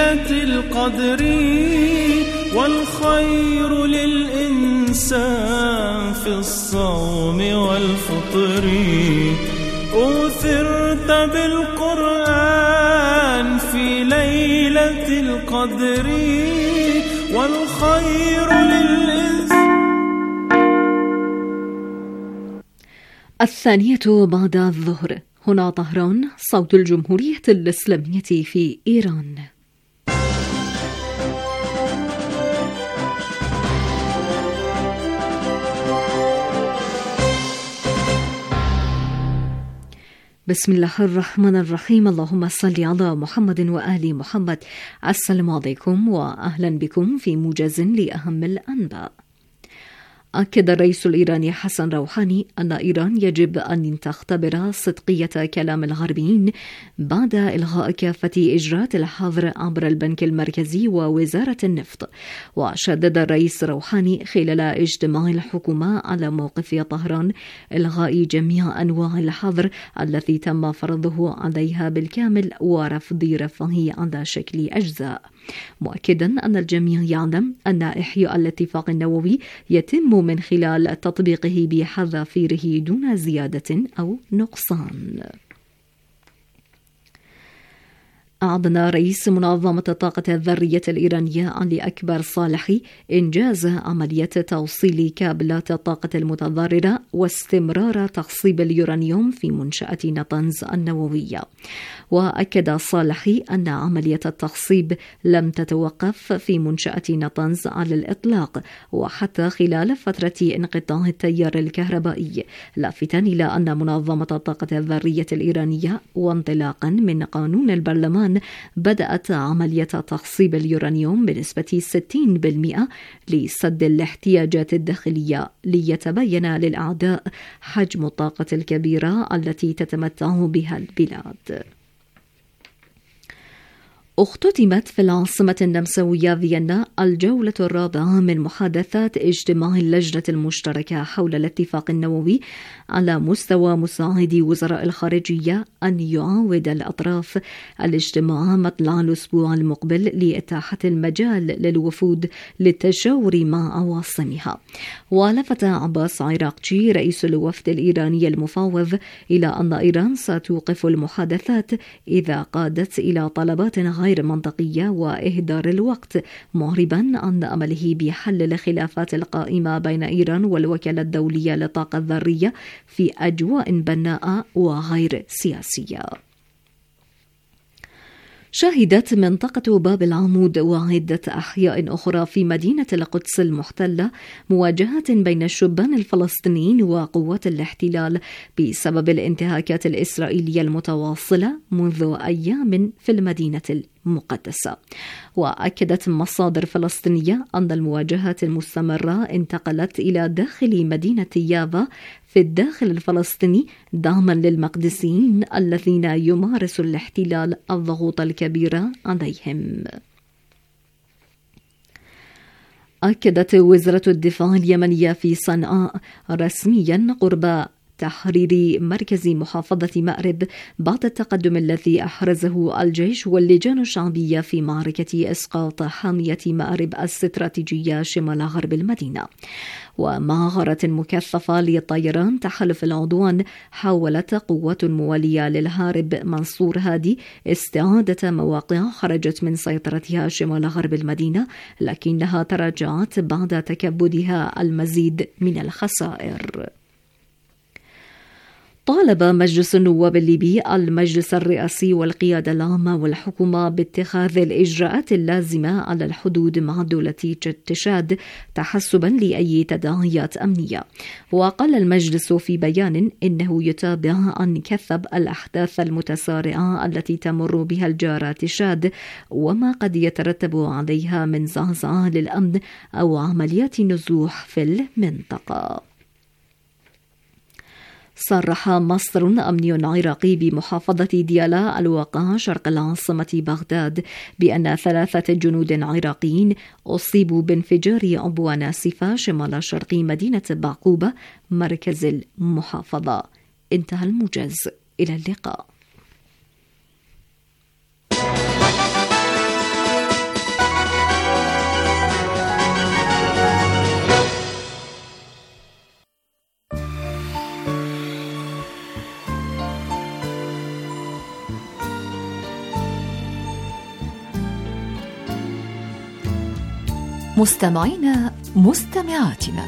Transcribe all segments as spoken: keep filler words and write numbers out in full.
ليلة القدر والخير للإنسان في الصوم والفطر. أوثرت بالقرآن في ليلة القدر والخير للإنسان. الثانية بعد الظهر. هنا طهران، صوت الجمهورية الإسلامية في إيران. بسم الله الرحمن الرحيم. اللهم صل على محمد وآل محمد. السلام عليكم وأهلا بكم في موجز لأهم الأنباء. أكد الرئيس الإيراني حسن روحاني أن إيران يجب أن تختبر صدقية كلام الغربيين بعد إلغاء كافة إجراءات الحظر عبر البنك المركزي ووزارة النفط. وشدد الرئيس روحاني خلال اجتماع الحكومة على موقف طهران إلغاء جميع أنواع الحظر الذي تم فرضه عليها بالكامل ورفض رفعه على شكل أجزاء، مؤكدا أن الجميع يعلم أن إحياء الاتفاق النووي يتم من خلال تطبيقه بحذافيره دون زيادة أو نقصان. أعلن رئيس منظمة الطاقة الذرية الإيرانية علي أكبر صالحي إنجاز عملية توصيل كابلات الطاقة المتضررة واستمرار تخصيب اليورانيوم في منشأة نطنز النووية. وأكد صالحي أن عملية التخصيب لم تتوقف في منشأة نطنز على الإطلاق وحتى خلال فترة انقطاع التيار الكهربائي، لافتاً إلى أن منظمة الطاقة الذرية الإيرانية وانطلاقاً من قانون البرلمان بدأت عملية تخصيب اليورانيوم بنسبة ستين بالمئة لسد الاحتياجات الداخلية، ليتبين للأعداء حجم الطاقة الكبيرة التي تتمتع بها البلاد. اختتمت في العاصمة النمساوية فيينا الجولة الرابعة من محادثات اجتماع اللجنة المشتركة حول الاتفاق النووي على مستوى مساعدي وزراء الخارجية أن يعاود الأطراف الاجتماع مطلع الأسبوع المقبل لإتاحة المجال للوفود للتشاور مع عواصمها. ولفت عباس عراقجي رئيس الوفد الإيراني المفاوض إلى أن إيران ستوقف المحادثات إذا قادت إلى طلبات غير منطقية وإهدار الوقت، معربا عن أمله بحل الخلافات القائمة بين إيران والوكالة الدولية للطاقة الذرية في أجواء بناءة وغير سياسية. شهدت منطقة باب العمود وعدة أحياء أخرى في مدينة القدس المحتلة مواجهات بين الشبان الفلسطينيين وقوات الاحتلال بسبب الانتهاكات الإسرائيلية المتواصلة منذ أيام في المدينة المقدسة. وأكدت مصادر فلسطينية أن المواجهات المستمرة انتقلت إلى داخل مدينة يافا في الداخل الفلسطيني دعما للمقدسيين الذين يمارس الاحتلال الضغوط الكبيرة عليهم. أكدت وزارة الدفاع اليمنية في صنعاء رسميا قرب تحرير مركز محافظة مأرب بعد التقدم الذي أحرزه الجيش واللجان الشعبية في معركة إسقاط حامية مأرب الاستراتيجية شمال غرب المدينة. ومع غارة مكثفة للطيران تحالف العدوان، حاولت قوات موالية للهارب منصور هادي استعادة مواقع خرجت من سيطرتها شمال غرب المدينة، لكنها تراجعت بعد تكبدها المزيد من الخسائر. طالب مجلس النواب الليبي المجلس الرئاسي والقيادة العامة والحكومة باتخاذ الإجراءات اللازمة على الحدود مع دولة تشاد تحسبا لأي تداعيات أمنية. وقال المجلس في بيان إنه يتابع عن كثب الأحداث المتسارعة التي تمر بها الجارة تشاد وما قد يترتب عليها من زعزعة للأمن أو عمليات نزوح في المنطقة. صرح مصدر أمني عراقي بمحافظة ديالا الواقعة شرق العاصمة بغداد بأن ثلاثة جنود عراقيين أصيبوا بانفجار عبوة ناسفة شمال شرق مدينة بعقوبة مركز المحافظة. انتهى الموجز. إلى اللقاء. مستمعينا مستمعاتنا،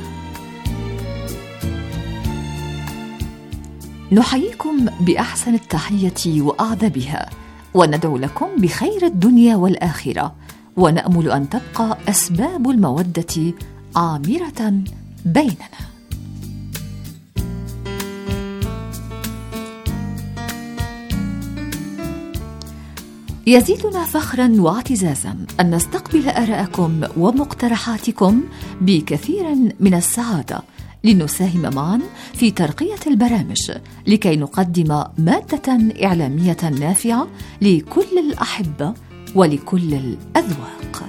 نحييكم بأحسن التحية وأعذبها، وندعو لكم بخير الدنيا والآخرة، ونأمل أن تبقى أسباب المودة عامرة بيننا. يزيدنا فخرا واعتزازا أن نستقبل آراءكم ومقترحاتكم بكثير من السعادة، لنساهم معا في ترقية البرامج لكي نقدم مادة إعلامية نافعة لكل الأحبة ولكل الأذواق.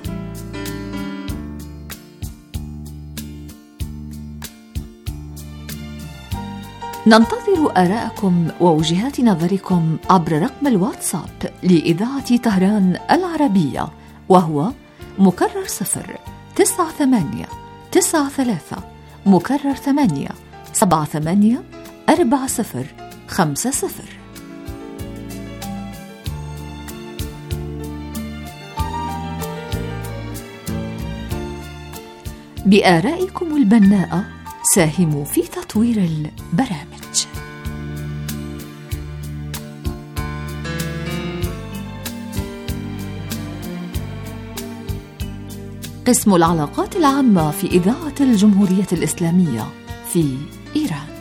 ننتظر آراءكم ووجهات نظركم عبر رقم الواتساب لإذاعة طهران العربية، وهو مكرر صفر تسعة ثمانية تسعة ثلاثة مكرر ثمانية سبعة ثمانية أربعة صفر خمسة صفر. بآرائكم البناءة ساهموا في تطوير البرامج. قسم العلاقات العامة في إذاعة الجمهورية الإسلامية في إيران.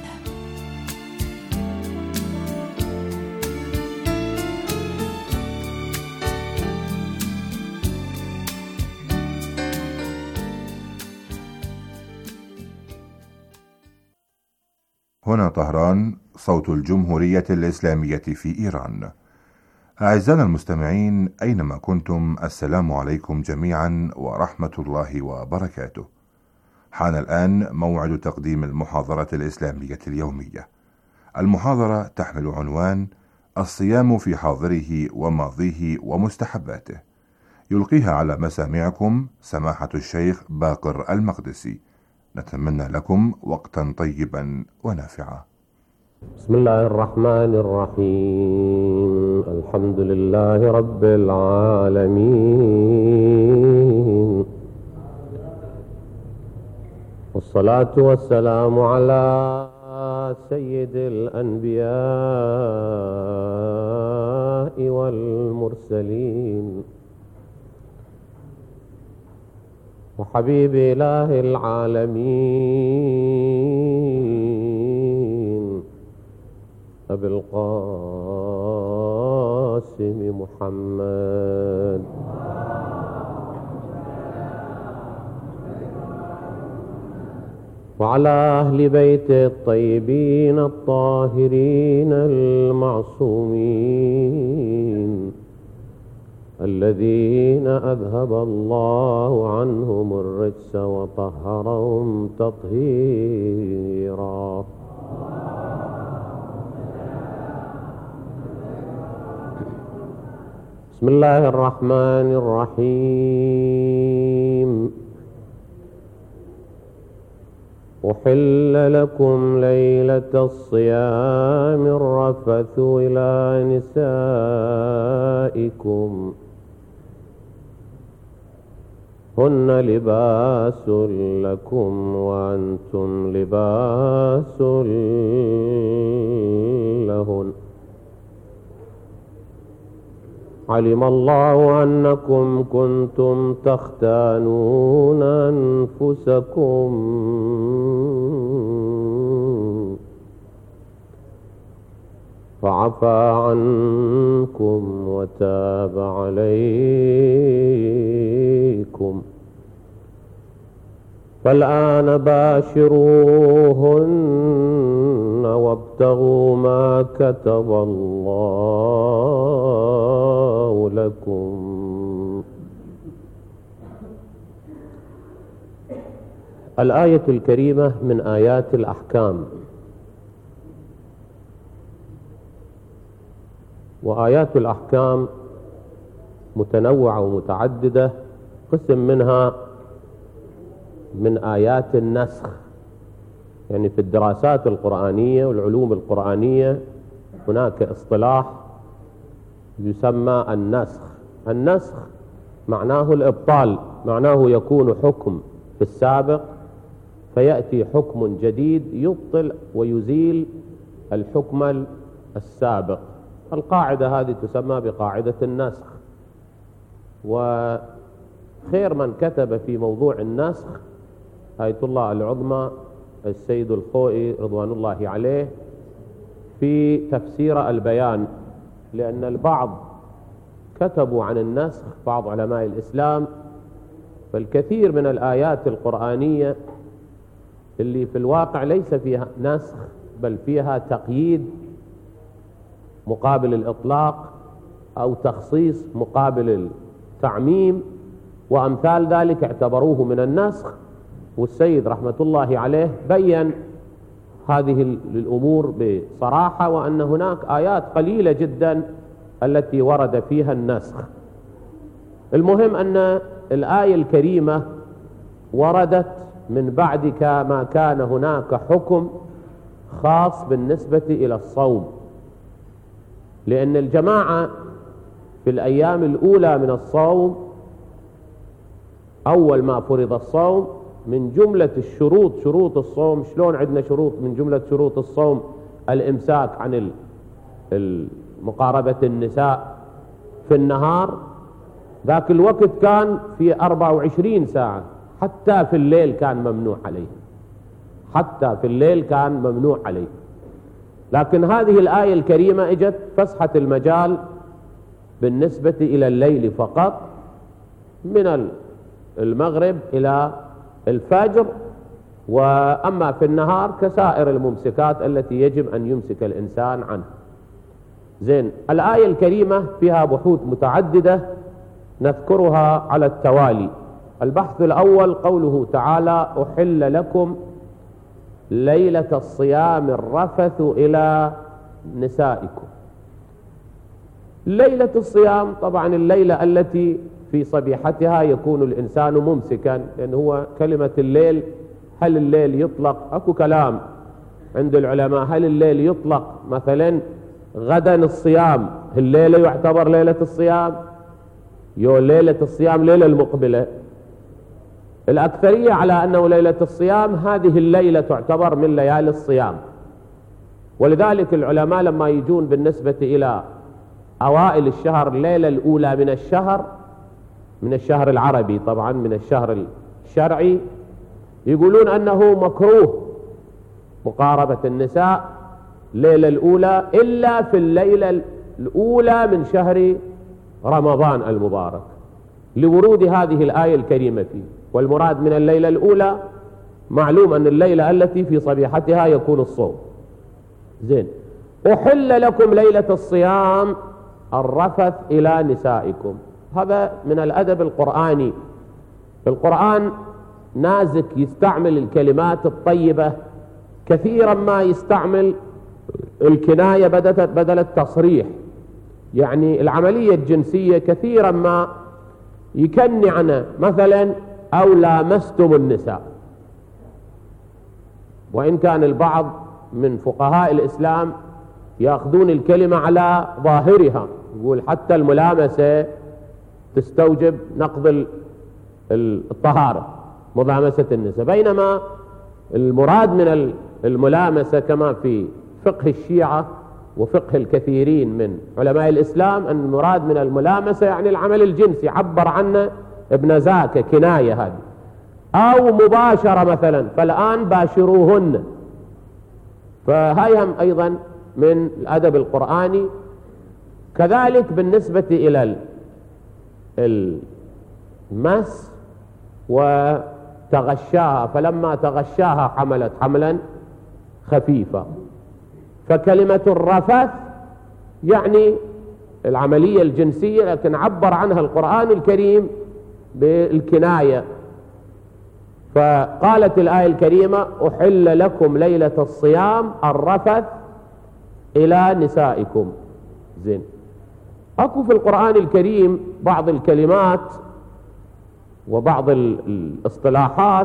هنا طهران، صوت الجمهورية الإسلامية في إيران. أعزائنا المستمعين أينما كنتم، السلام عليكم جميعا ورحمة الله وبركاته. حان الآن موعد تقديم المحاضرة الإسلامية اليومية. المحاضرة تحمل عنوان الصيام في حاضره وماضيه ومستحباته، يلقيها على مسامعكم سماحة الشيخ باقر المقدسي. نتمنى لكم وقتا طيبا ونافعا. بسم الله الرحمن الرحيم. الحمد لله رب العالمين، والصلاة والسلام على سيد الأنبياء والمرسلين، وحبيب إله العالمين أبي القاسم محمد. وعلى أهل بيته الطيبين الطاهرين المعصومين الذين أذهب الله عنهم الرجس وطهرهم تطهيرا. بسم الله الرحمن الرحيم. أحل لكم ليلة الصيام الرفث إلى نسائكم هن لباس لكم وأنتم لباس لهن. علم الله أنكم كنتم تختانون أنفسكم فعفى عنكم وتاب عليكم، فالآن باشروهن وابتغوا ما كتب الله لكم. الآية الكريمة من آيات الأحكام، وآيات الأحكام متنوعة ومتعددة. قسم منها من آيات النسخ، يعني في الدراسات القرآنية والعلوم القرآنية هناك اصطلاح يسمى النسخ. النسخ معناه الإبطال، معناه يكون حكم في السابق فيأتي حكم جديد يبطل ويزيل الحكم السابق. القاعدة هذه تسمى بقاعدة النسخ، وخير من كتب في موضوع النسخ آية الله العظمى السيد الخوئي رضوان الله عليه في تفسير البيان، لأن البعض كتبوا عن النسخ، بعض علماء الإسلام، فالكثير من الآيات القرآنية اللي في الواقع ليس فيها نسخ بل فيها تقييد مقابل الإطلاق أو تخصيص مقابل التعميم وأمثال ذلك اعتبروه من النسخ. والسيد رحمة الله عليه بيّن هذه الأمور بصراحة، وأن هناك آيات قليلة جدا التي ورد فيها النسخ. المهم أن الآية الكريمة وردت من بعد ما كان هناك حكم خاص بالنسبة إلى الصوم، لأن الجماعة في الأيام الأولى من الصوم أول ما فرض الصوم من جملة الشروط، شروط الصوم، شلون عندنا شروط من جملة شروط الصوم الإمساك عن مقاربة النساء في النهار، ذاك الوقت كان في أربعة وعشرين ساعة، حتى في الليل كان ممنوع عليه، حتى في الليل كان ممنوع عليه. لكن هذه الآية الكريمة اجت فسحت المجال بالنسبة إلى الليل فقط، من المغرب إلى الفجر، وأما في النهار كسائر الممسكات التي يجب أن يمسك الإنسان عنها. زين، الآية الكريمة فيها بحوث متعددة نذكرها على التوالي. البحث الأول قوله تعالى: أحل لكم ليلة الصيام الرفث إلى نسائكم. ليلة الصيام طبعا الليلة التي في صبيحتها يكون الإنسان ممسكا، لأن هو كلمة الليل، هل الليل يطلق؟ أكو كلام عند العلماء، هل الليل يطلق مثلا غدا الصيام الليلة يعتبر ليلة الصيام، يو ليلة الصيام ليلة المقبلة؟ الأكثرية على أنه ليلة الصيام هذه الليلة تعتبر من ليالي الصيام، ولذلك العلماء لما يجون بالنسبة إلى أوائل الشهر الليلة الأولى من الشهر، من الشهر العربي طبعا، من الشهر الشرعي، يقولون أنه مكروه مقاربة النساء الليلة الأولى إلا في الليلة الأولى من شهر رمضان المبارك، لورود هذه الآية الكريمة فيه. والمراد من الليلة الأولى معلوم أن الليلة التي في صبيحتها يكون الصوم. زين، أحل لكم ليلة الصيام الرفث إلى نسائكم. هذا من الأدب القرآني. القرآن نازك يستعمل الكلمات الطيبة، كثيرا ما يستعمل الكناية بدل التصريح. يعني العملية الجنسية كثيرا ما يكني عنها، مثلا أو لامستم النساء، وإن كان البعض من فقهاء الإسلام يأخذون الكلمة على ظاهرها، يقول حتى الملامسة تستوجب نقض الطهارة، ملامسة النساء، بينما المراد من الملامسة كما في فقه الشيعة وفقه الكثيرين من علماء الإسلام أن المراد من الملامسة يعني العمل الجنسي، عبر عنه ابن زاكة كناية هذه، أو مباشرة مثلا، فالآن باشروهن. فهاي هم أيضا من الأدب القرآني. كذلك بالنسبة إلى المس وتغشاها، فلما تغشاها حملت حملا خفيفا، فكلمة الرفث يعني العملية الجنسية، لكن عبر عنها القرآن الكريم بالكناية. فقالت الآية الكريمة: أحل لكم ليلة الصيام الرفث إلى نسائكم. زين، أكو في القرآن الكريم بعض الكلمات وبعض الاصطلاحات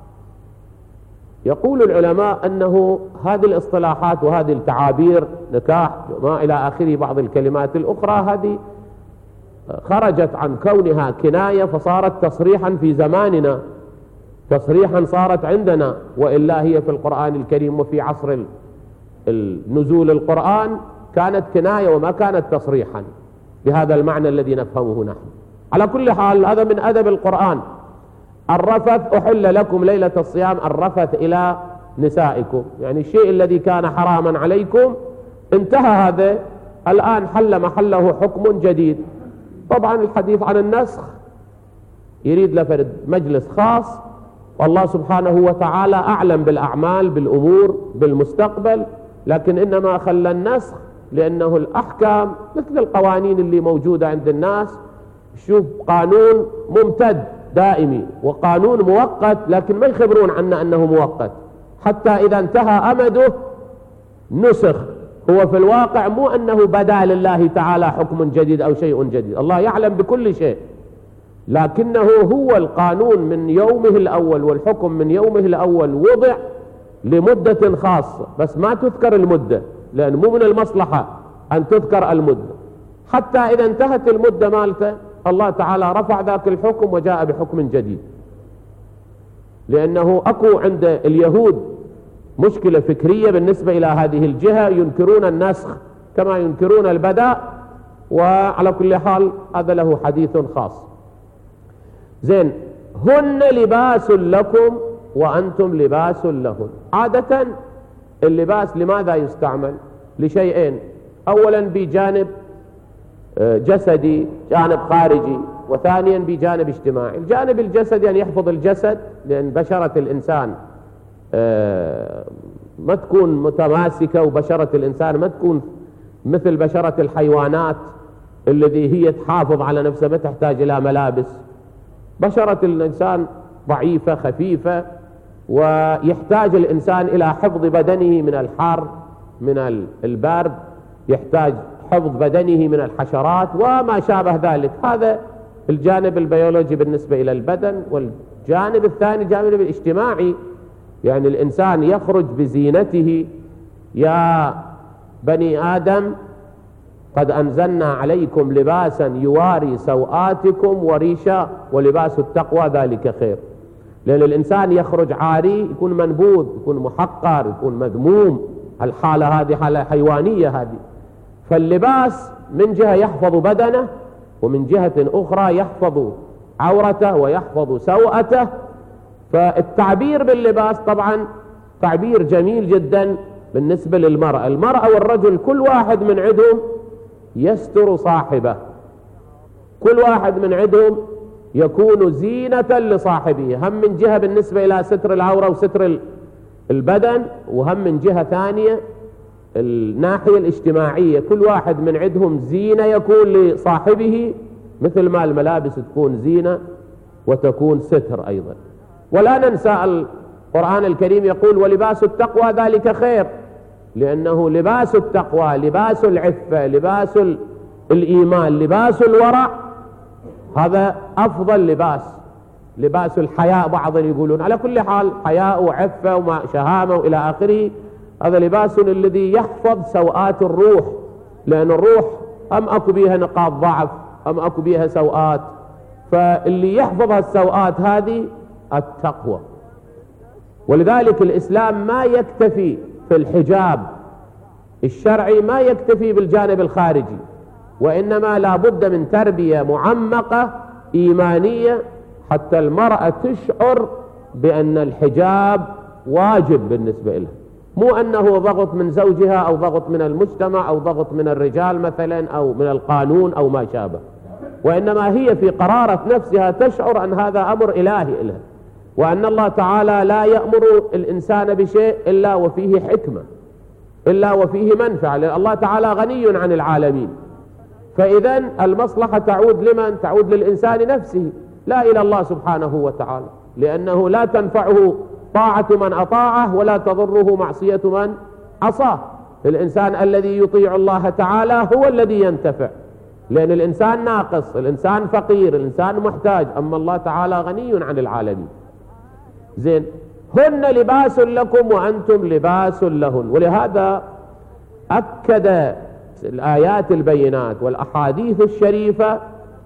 يقول العلماء أنه هذه الاصطلاحات وهذه التعابير نكاح وما إلى آخره، بعض الكلمات الأخرى هذه خرجت عن كونها كناية فصارت تصريحا في زماننا، تصريحا صارت عندنا، وإلا هي في القرآن الكريم وفي عصر النزول القرآن كانت كناية وما كانت تصريحا بهذا المعنى الذي نفهمه نحن. على كل حال هذا من أدب القرآن. الرفث أحل لكم ليلة الصيام، الرفث إلى نسائكم، يعني الشيء الذي كان حراما عليكم انتهى، هذا الآن حل محله حكم جديد. طبعا الحديث عن النسخ يريد لفرد مجلس خاص، والله سبحانه وتعالى أعلم بالأعمال بالأمور بالمستقبل، لكن إنما خلى النسخ لأنه الأحكام مثل القوانين اللي موجودة عند الناس. شوف قانون ممتد دائمي وقانون مؤقت، لكن ما يخبرون عنا أنه مؤقت، حتى إذا انتهى أمده نسخ. هو في الواقع مو أنه بدا لله تعالى حكم جديد أو شيء جديد، الله يعلم بكل شيء، لكنه هو القانون من يومه الأول والحكم من يومه الأول وضع لمدة خاصة، بس ما تذكر المدة، لأن مو من المصلحة أن تذكر المدة. حتى إذا انتهت المدة مالته الله تعالى رفع ذاك الحكم وجاء بحكم جديد، لأنه أكو عند اليهود مشكلة فكرية بالنسبة إلى هذه الجهة، ينكرون النسخ كما ينكرون البداء، وعلى كل حال هذا له حديث خاص. زين، هن لباس لكم وأنتم لباس لهن. عادة اللباس لماذا يستعمل؟ لشيئين، أولا بجانب جسدي، جانب خارجي، وثانيا بجانب اجتماعي. الجانب الجسدي أن يحفظ الجسد، لأن بشرة الإنسان ما تكون متماسكة، وبشرة الإنسان ما تكون مثل بشرة الحيوانات الذي هي تحافظ على نفسها ما تحتاج إلى ملابس. بشرة الإنسان ضعيفة خفيفة، ويحتاج الإنسان إلى حفظ بدنه من الحر من البرد، يحتاج حفظ بدنه من الحشرات وما شابه ذلك. هذا الجانب البيولوجي بالنسبة إلى البدن. والجانب الثاني الجانب الاجتماعي، يعني الإنسان يخرج بزينته. يا بني آدم قد أنزلنا عليكم لباسا يواري سوآتكم وريشا ولباس التقوى ذلك خير. لأن الإنسان يخرج عاري يكون منبوذ، يكون محقر، يكون مذموم. الحالة هذه حالة حيوانية هذه. فاللباس من جهة يحفظ بدنه، ومن جهة أخرى يحفظ عورته ويحفظ سوءته. فالتعبير باللباس طبعا تعبير جميل جدا بالنسبة للمرأة. المرأة والرجل كل واحد من عندهم يستر صاحبه، كل واحد من عندهم يكون زينة لصاحبه، هم من جهة بالنسبة إلى ستر العورة وستر البدن، وهم من جهة ثانية الناحية الاجتماعية. كل واحد من عندهم زينة يكون لصاحبه، مثل ما الملابس تكون زينة وتكون ستر أيضا. ولا ننسى القرآن الكريم يقول ولباس التقوى ذلك خير، لأنه لباس التقوى لباس العفة، لباس الإيمان، لباس الورع، هذا أفضل لباس. لباس الحياء بعض يقولون. على كل حال حياء وعفة وشهامة وإلى آخره، هذا لباس الذي يحفظ سوءات الروح، لأن الروح أم أكو بيها نقاط ضعف، أم أكو بيها سوءات، فاللي يحفظ السوءات هذه التقوى. ولذلك الإسلام ما يكتفي في الحجاب الشرعي، ما يكتفي بالجانب الخارجي، وإنما لا بد من تربية معمقة إيمانية حتى المرأة تشعر بأن الحجاب واجب بالنسبة لها، مو أنه ضغط من زوجها أو ضغط من المجتمع أو ضغط من الرجال مثلا أو من القانون أو ما شابه، وإنما هي في قرارة نفسها تشعر أن هذا أمر إلهي لها، وأن الله تعالى لا يأمر الإنسان بشيء إلا وفيه حكمة، إلا وفيه منفعة، لأن الله تعالى غني عن العالمين. فإذا المصلحة تعود لمن؟ تعود للإنسان نفسه، لا إلى الله سبحانه وتعالى، لأنه لا تنفعه طاعة من أطاعه ولا تضره معصية من عصاه. الإنسان الذي يطيع الله تعالى هو الذي ينتفع، لأن الإنسان ناقص، الإنسان فقير، الإنسان محتاج، أما الله تعالى غني عن العالمين. زين، هن لباس لكم وأنتم لباس لهن. ولهذا أكد الآيات البينات والأحاديث الشريفة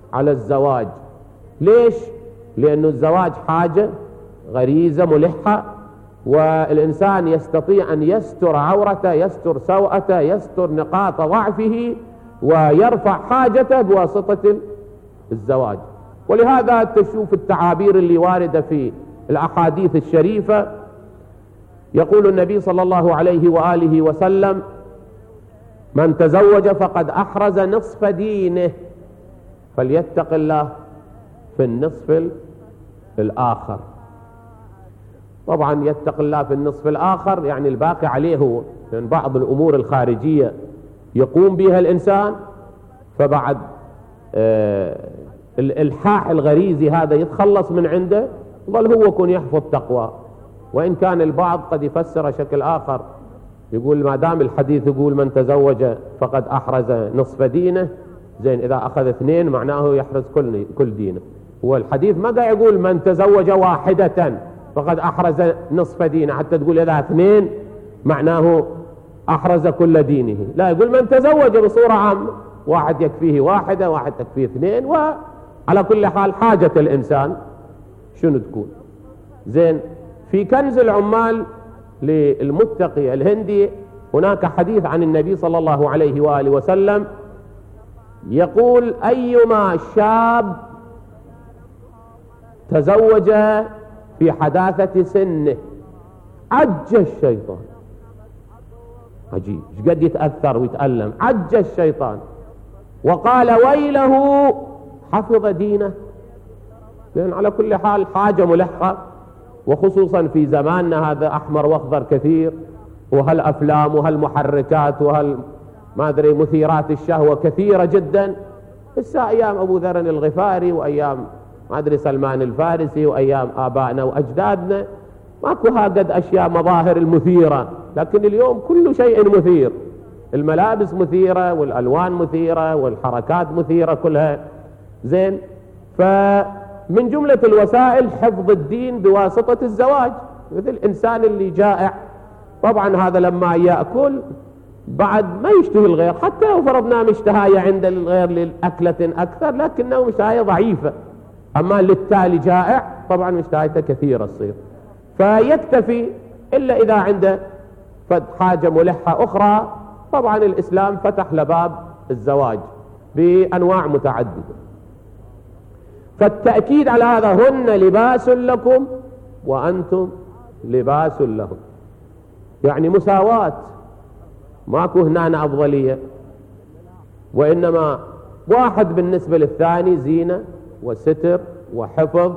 على الزواج. ليش؟ لأن الزواج حاجة غريزة ملحة، والإنسان يستطيع أن يستر عورته، يستر سوءته، يستر نقاط ضعفه، ويرفع حاجته بواسطة الزواج. ولهذا تشوف التعابير اللي واردة في الأحاديث الشريفة. يقول النبي صلى الله عليه وآله وسلم: من تزوج فقد أحرز نصف دينه فليتق الله في النصف الآخر. طبعا يتق الله في النصف الآخر يعني الباقي عليه هو، لأن بعض الأمور الخارجية يقوم بها الإنسان، فبعد آه الإلحاح الغريزي هذا يتخلص من عنده، ظل هو يكون يحفظ تقوى. وإن كان البعض قد يفسر شكل آخر، يقول ما دام الحديث يقول من تزوج فقد أحرز نصف دينه، زين إذا أخذ اثنين معناه يحرز كل كل دينه. هو الحديث ما قاعد يقول من تزوج واحدة فقد أحرز نصف دينه حتى تقول إذا اثنين معناه أحرز كل دينه، لا، يقول من تزوج بصورة عامة، واحد يكفيه واحدة، واحد تكفيه اثنين، وعلى كل حال حاجة الإنسان شنو تكون. زين، في كنز العمال للمتقي الهندي هناك حديث عن النبي صلى الله عليه وآله وسلم يقول: أيما شاب تزوج في حداثة سنه عج الشيطان. عجيب، ايش قد يتأثر ويتألم. عج الشيطان وقال: ويله حفظ دينه. لأن على كل حال حاجة ملحة، وخصوصا في زماننا هذا أحمر وأخضر كثير، وهالأفلام وهالمحركات وهال ما أدري مثيرات الشهوة كثيرة جدا. بس أيام أبو ذر الغفاري وأيام ما أدري سلمان الفارسي وأيام آبائنا وأجدادنا ماكو هاقد أشياء مظاهر المثيرة، لكن اليوم كل شيء مثير. الملابس مثيرة، والألوان مثيرة، والحركات مثيرة كلها. زين، فمن جملة الوسائل حفظ الدين بواسطة الزواج. مثل الإنسان اللي جائع، طبعا هذا لما يأكل بعد ما يشتهي الغير، حتى لو فرضنا مشتهاية عند الغير للأكلة أكثر، لكنه مشتهاية ضعيفة. أما للتالي جائع طبعا مشتهايته كثيرة تصير، فيكتفي إلا إذا عنده فد حاجة ملحة أخرى. طبعا الإسلام فتح لباب الزواج بأنواع متعددة. فالتأكيد على هذا: هن لباس لكم وأنتم لباس لهم، يعني مساواة، ماكو هنا أفضلية، وإنما واحد بالنسبة للثاني زينة وستر وحفظ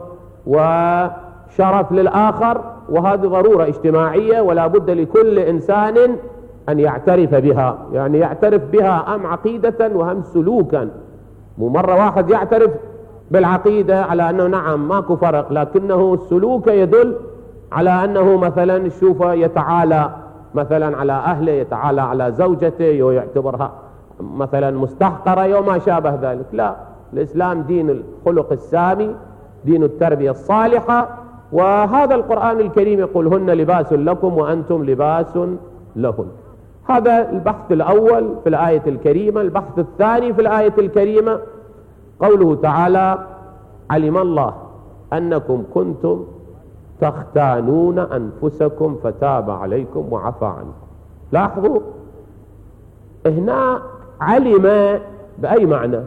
وشرف للآخر. وهذه ضرورة اجتماعية ولا بد لكل إنسان أن يعترف بها، يعني يعترف بها أم عقيدة وهم سلوكا. مو مرة واحد يعترف بالعقيدة على أنه نعم ماكو فرق، لكنه السلوك يدل على أنه مثلا شوفه يتعالى مثلا على أهله، يتعالى على زوجته، ويعتبرها مثلا مستحقرة وما شابه ذلك. لا، الإسلام دين الخلق السامي، دين التربية الصالحة. وهذا القرآن الكريم يقول: هن لباس لكم وأنتم لباس لهن. هذا البحث الأول في الآية الكريمة. البحث الثاني في الآية الكريمة قوله تعالى: علم الله أنكم كنتم تختانون أنفسكم فتاب عليكم وعفى عنكم. لاحظوا هنا علم بأي معنى؟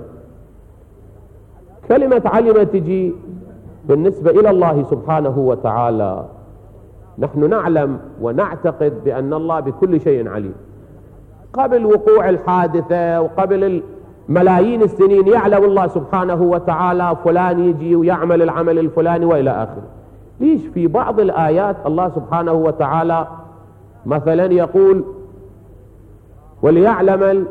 كلمة علم تجي بالنسبة إلى الله سبحانه وتعالى. نحن نعلم ونعتقد بأن الله بكل شيء عليم. قبل وقوع الحادثة وقبل ملايين السنين يعلم الله سبحانه وتعالى فلان يجي ويعمل العمل الفلاني وإلى آخره. ليش في بعض الآيات الله سبحانه وتعالى مثلا يقول: وليعلم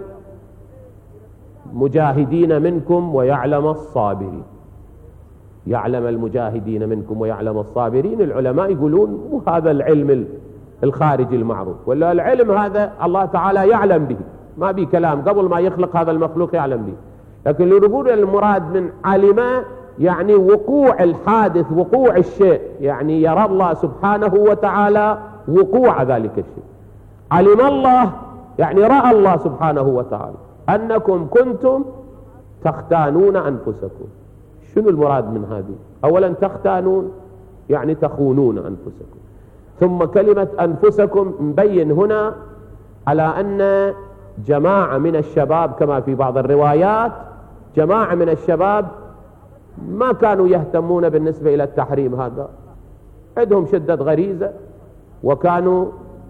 المجاهدين منكم ويعلم الصابرين. يعلم المجاهدين منكم ويعلم الصابرين. العلماء يقولون مو هذا العلم الخارجي المعروف، ولا العلم هذا الله تعالى يعلم به، ما بي كلام، قبل ما يخلق هذا المخلوق يعلم به. لكن لو نقول المراد من علم يعني وقوع الحادث، وقوع الشيء، يعني يرى الله سبحانه وتعالى وقوع ذلك الشيء. علم الله يعني رأى الله سبحانه وتعالى أنكم كنتم تختانون أنفسكم. شنو المراد من هذه؟ أولا تختانون يعني تخونون أنفسكم، ثم كلمة أنفسكم مبين هنا على أن جماعة من الشباب كما في بعض الروايات جماعة من الشباب ما كانوا يهتمون بالنسبة إلى التحريم هذا، عندهم شدة غريزة وكانوا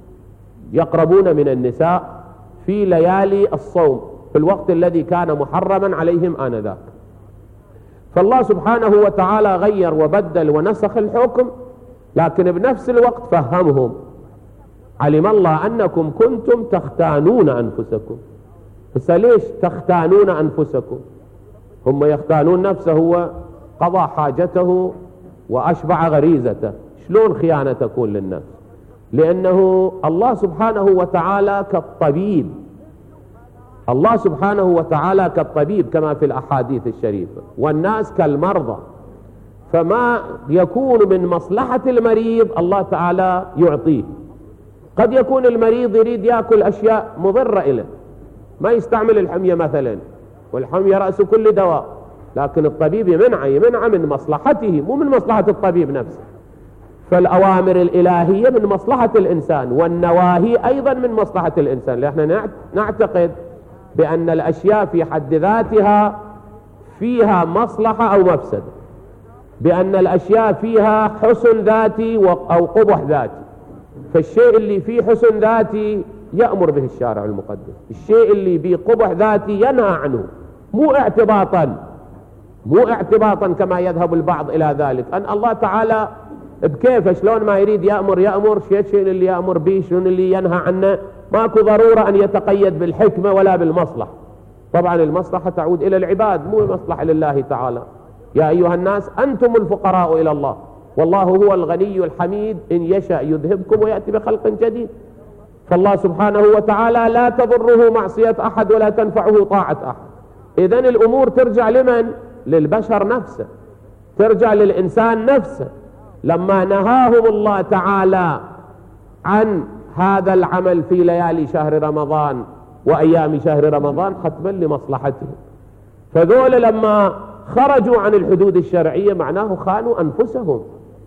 يقربون من النساء في ليالي الصوم في الوقت الذي كان محرما عليهم آنذاك. فالله سبحانه وتعالى غير وبدل ونسخ الحكم، لكن بنفس الوقت فهمهم. علم الله أنكم كنتم تختانون أنفسكم. بس ليش تختانون أنفسكم؟ هم يختانون نفسه، هو قضى حاجته وأشبع غريزته. شلون خيانة تكون للنفس؟ لأنه الله سبحانه وتعالى كالطبيب، الله سبحانه وتعالى كالطبيب كما في الأحاديث الشريفة، والناس كالمرضى. فما يكون من مصلحة المريض الله تعالى يعطيه. قد يكون المريض يريد يأكل أشياء مضرة إليه، ما يستعمل الحمية مثلا، والحمية رأس كل دواء، لكن الطبيب يمنع يمنع من مصلحته، مو من مصلحة الطبيب نفسه. فالأوامر الإلهية من مصلحة الإنسان، والنواهي أيضا من مصلحة الإنسان، لأننا نعتقد بأن الأشياء في حد ذاتها فيها مصلحة أو مفسدة، بأن الأشياء فيها حسن ذاتي أو قبح ذاتي. فالشيء اللي فيه حسن ذاتي يأمر به الشارع المقدس، الشيء اللي فيه قبح ذاتي ينهى عنه، مو اعتباطا مو اعتباطا كما يذهب البعض إلى ذلك، أن الله تعالى بكيف شلون ما يريد يأمر يأمر، شيء شيء اللي يأمر به شلون اللي ينهى عنه، ماكو ضرورة أن يتقيد بالحكمة ولا بالمصلحة. طبعا المصلحة تعود إلى العباد، مو المصلحة لله تعالى. يا أيها الناس أنتم الفقراء إلى الله والله هو الغني الحميد، إن يشاء يذهبكم ويأتي بخلق جديد. فالله سبحانه وتعالى لا تضره معصية أحد ولا تنفعه طاعة أحد. إذن الأمور ترجع لمن؟ للبشر نفسه، ترجع للإنسان نفسه. لما نهاهم الله تعالى عن هذا العمل في ليالي شهر رمضان وأيام شهر رمضان حتما لمصلحتهم، فذول لما خرجوا عن الحدود الشرعية معناه خانوا أنفسهم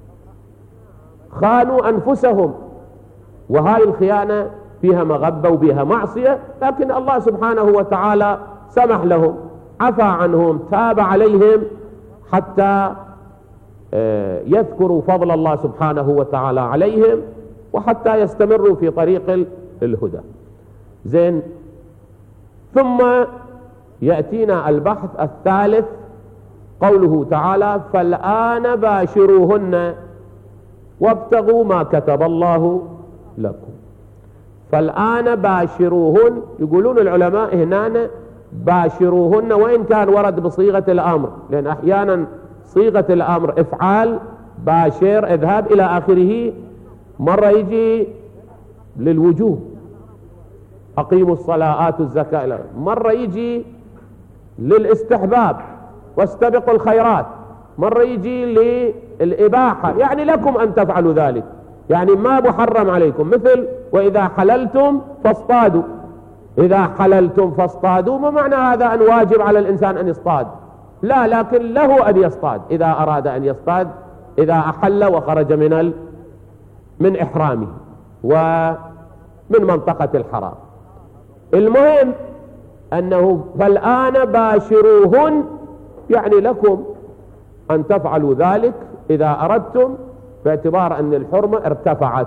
خانوا أنفسهم وهاي الخيانة فيها مغبة وبيها معصية، لكن الله سبحانه وتعالى سمح لهم، عفى عنهم، تاب عليهم حتى يذكروا فضل الله سبحانه وتعالى عليهم وحتى يستمروا في طريق الهدى. زين، ثم يأتينا البحث الثالث، قوله تعالى فالآن باشروهن وابتغوا ما كتب الله لكم. فالآن باشروهن، يقولون العلماء هنا باشروهن وإن كان ورد بصيغة الأمر، لأن أحيانا صيغة الأمر افعال، باشر، اذهب إلى آخره، مرة يجي للوجوب أقيموا الصلاة آتوا الزكاة، مرة يجي للاستحباب واستبقوا الخيرات، مرة يجي للإباحة، يعني لكم أن تفعلوا ذلك، يعني ما محرم عليكم. مثل وإذا حللتم فاصطادوا، إذا حللتم فاصطادوا، ما معنى هذا أن واجب على الإنسان أن يصطاد؟ لا، لكن له أن يصطاد إذا أراد أن يصطاد، إذا أحل وخرج من ال... من إحرامه ومن منطقة الحرام. المهم أنه فالآن باشروهن، يعني لكم أن تفعلوا ذلك إذا أردتم، باعتبار أن الحرمة ارتفعت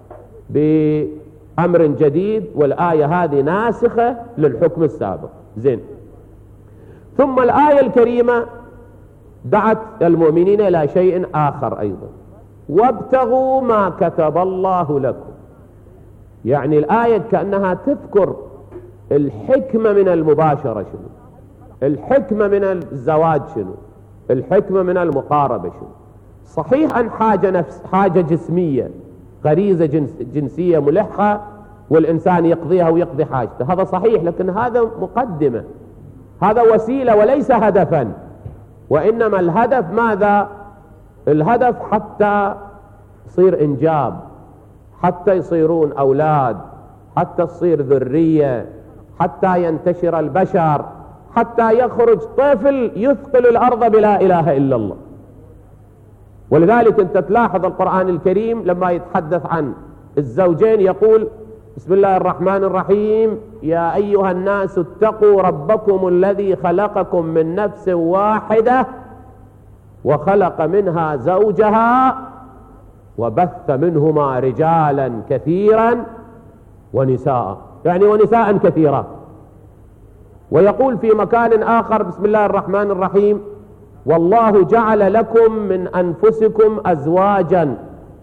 بأمر جديد، والآية هذه ناسخة للحكم السابق. زين، ثم الآية الكريمة دعت المؤمنين إلى شيء آخر أيضا، وابتغوا ما كتب الله لكم. يعني الآية كأنها تذكر الحكمة من المباشرة شنو، الحكمة من الزواج شنو، الحكمة من المقاربة شنو. صحيح أن حاجة نفس حاجة جسمية، غريزة جنس جنسية ملحة والإنسان يقضيها ويقضي حاجته، هذا صحيح، لكن هذا مقدمة، هذا وسيلة وليس هدفا. وإنما الهدف ماذا؟ الهدف حتى يصير إنجاب، حتى يصيرون أولاد، حتى تصير ذرية، حتى ينتشر البشر، حتى يخرج طفل يثقل الأرض بلا إله إلا الله. ولذلك أنت تلاحظ القرآن الكريم لما يتحدث عن الزوجين يقول بسم الله الرحمن الرحيم يا أيها الناس اتقوا ربكم الذي خلقكم من نفس واحدة وخلق منها زوجها وبث منهما رجالا كثيرا ونساء، يعني ونساء كثيرا. ويقول في مكان آخر بسم الله الرحمن الرحيم والله جعل لكم من أنفسكم أزواجا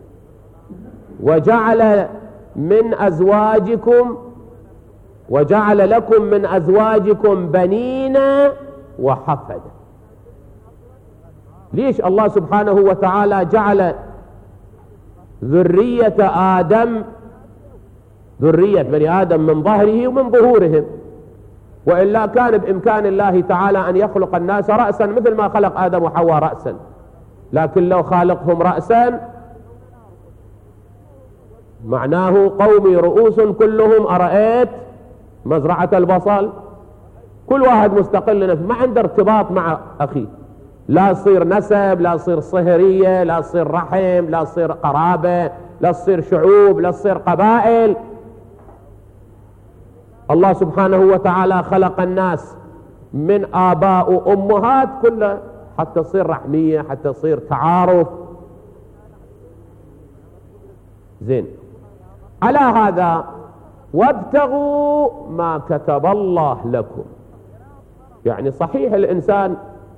وجعل من أزواجكم وجعل لكم من أزواجكم بنين وحفدا. ليش الله سبحانه وتعالى جعل ذرية آدم ذرية بني آدم من ظهره ومن ظهورهم؟ وإلا كان بإمكان الله تعالى أن يخلق الناس رأسا مثل ما خلق آدم وحواء رأسا، لكن لو خالقهم رأسا معناه قومي رؤوس كلهم أرأيت مزرعة البصل، كل واحد مستقل نفسه ما عنده ارتباط مع أخيه، لا يصير نسب، لا يصير صهرية، لا يصير رحم، لا يصير قرابة، لا يصير شعوب، لا يصير قبائل. الله سبحانه وتعالى خلق الناس من آباء وأمهات كلها حتى تصير رحمية، حتى تصير تعارف. زين، على هذا وابتغوا ما كتب الله لكم. يعني صحيح الإنسان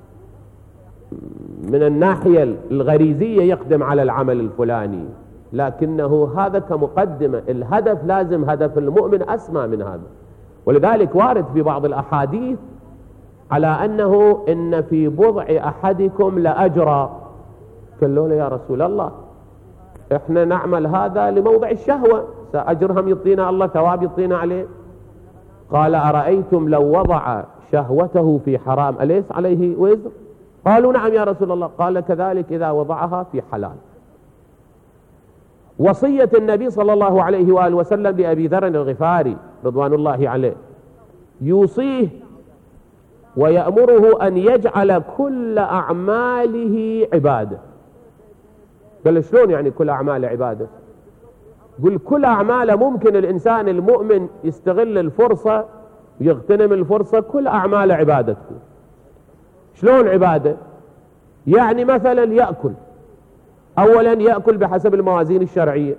من الناحية الغريزية يقدم على العمل الفلاني، لكنه هذا كمقدمة، الهدف لازم هدف المؤمن أسمى من هذا. ولذلك وارد في بعض الأحاديث على أنه إن في بضع أحدكم لأجرا. قالوا له يا رسول الله إحنا نعمل هذا لموضع الشهوة، سأجرهم يعطينا الله ثواب يعطينا عليه. قال أرأيتم لو وضع شهوته في حرام أليس عليه وزر؟ قالوا نعم يا رسول الله. قال كذلك إذا وضعها في حلال. وصية النبي صلى الله عليه وآله وسلم لأبي ذر الغفاري رضوان الله عليه يوصيه ويأمره أن يجعل كل أعماله عبادة. قال شلون يعني كل أعمال عبادة؟ قل كل أعمال ممكن الإنسان المؤمن يستغل الفرصة ويغتنم الفرصة، كل أعمال عبادته. شلون عبادة؟ يعني مثلا يأكل، أولا يأكل بحسب الموازين الشرعية،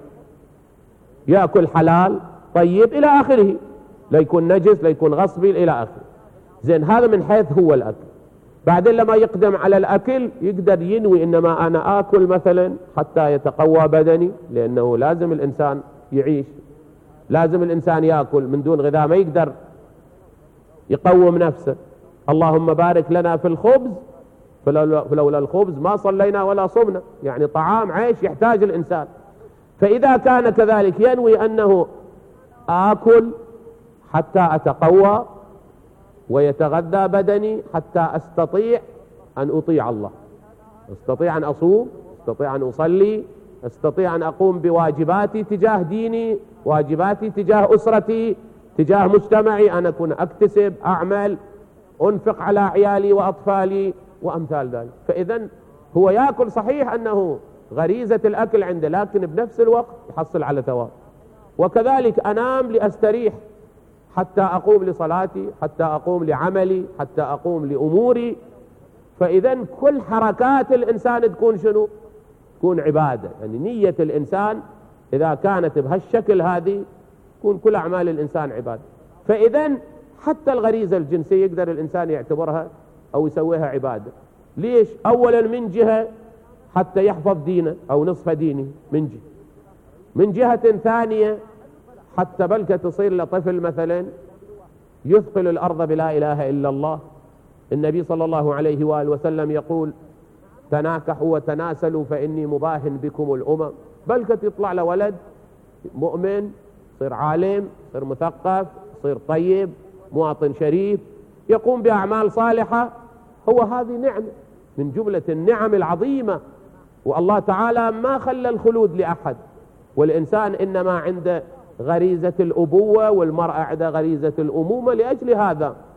يأكل حلال طيب إلى آخره، لا يكون نجس لا يكون غصبي إلى آخره. زين، هذا من حيث هو الأكل. بعدين لما يقدم على الأكل يقدر ينوي إنما أنا آكل مثلا حتى يتقوى بدني، لأنه لازم الإنسان يعيش، لازم الإنسان يأكل، من دون غذاء ما يقدر يقوم نفسه. اللهم بارك لنا في الخبز فلولا الخبز ما صلينا ولا صمنا، يعني طعام عيش يحتاج الإنسان. فإذا كان كذلك ينوي أنه آكل حتى أتقوى ويتغذى بدني حتى أستطيع أن أطيع الله، أستطيع أن أصوم، أستطيع أن أصلي، أستطيع أن أقوم بواجباتي تجاه ديني، واجباتي تجاه أسرتي، تجاه مجتمعي، أن أكون أكتسب، أعمل، أنفق على عيالي وأطفالي وأمثال ذلك. فإذا هو يأكل صحيح أنه غريزة الأكل عنده، لكن بنفس الوقت يحصل على ثواب. وكذلك أنام لأستريح حتى أقوم لصلاتي، حتى أقوم لعملي، حتى أقوم لأموري. فإذا كل حركات الإنسان تكون شنو؟ تكون عبادة. يعني نية الإنسان إذا كانت بهالشكل هذه تكون كل أعمال الإنسان عبادة. فإذا حتى الغريزة الجنسية يقدر الإنسان يعتبرها أو يسويها عبادة. ليش؟ أولا من جهة حتى يحفظ دينه أو نصف دينه، من جهة من جهة ثانية حتى بلك تصير لطفل مثلا يثقل الأرض بلا إله إلا الله. النبي صلى الله عليه وآله وسلم يقول تناكحوا وتناسلوا فإني مباهن بكم الأمم. بلك يطلع له ولد مؤمن، يصير عالم، يصير مثقف، يصير طيب، مواطن شريف، يقوم بأعمال صالحة. هو هذه نعمة من جملة النعم العظيمة. والله تعالى ما خلى الخلود لأحد، والإنسان إنما عنده غريزة الأبوة والمرأة عندها غريزة الأمومة. لأجل هذا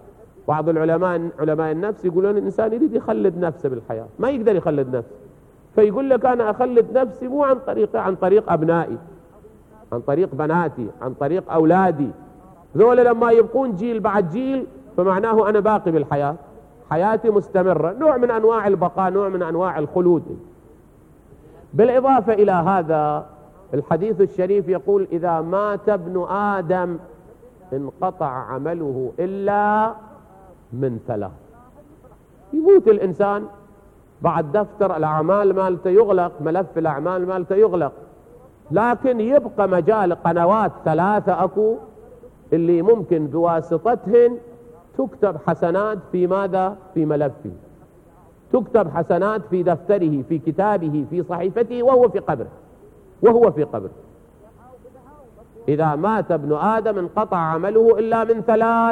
بعض العلماء علماء النفس يقولون الإنسان يريد يخلد نفسه بالحياة، ما يقدر يخلد نفسه، فيقول لك أنا أخلد نفسي مو عن طريق عن طريق أبنائي، عن طريق بناتي، عن طريق أولادي، ذولا لما يبقون جيل بعد جيل فمعناه أنا باقي بالحياة، حياتي مستمرة، نوع من أنواع البقاء، نوع من أنواع الخلود. بالإضافة إلى هذا الحديث الشريف يقول إذا مات ابن آدم انقطع عمله إلا من ثلاث. يموت الإنسان بعد دفتر الأعمال مالته يغلق، ملف الأعمال مالته يغلق، لكن يبقى مجال قنوات ثلاثة أكو اللي ممكن بواسطتهن تكتب حسنات في ماذا؟ في ملفه، تكتب حسنات في دفتره، في كتابه، في صحيفته، وهو في قبره، وهو في قبره. إذا مات ابن آدم انقطع عمله إلا من ثلاث: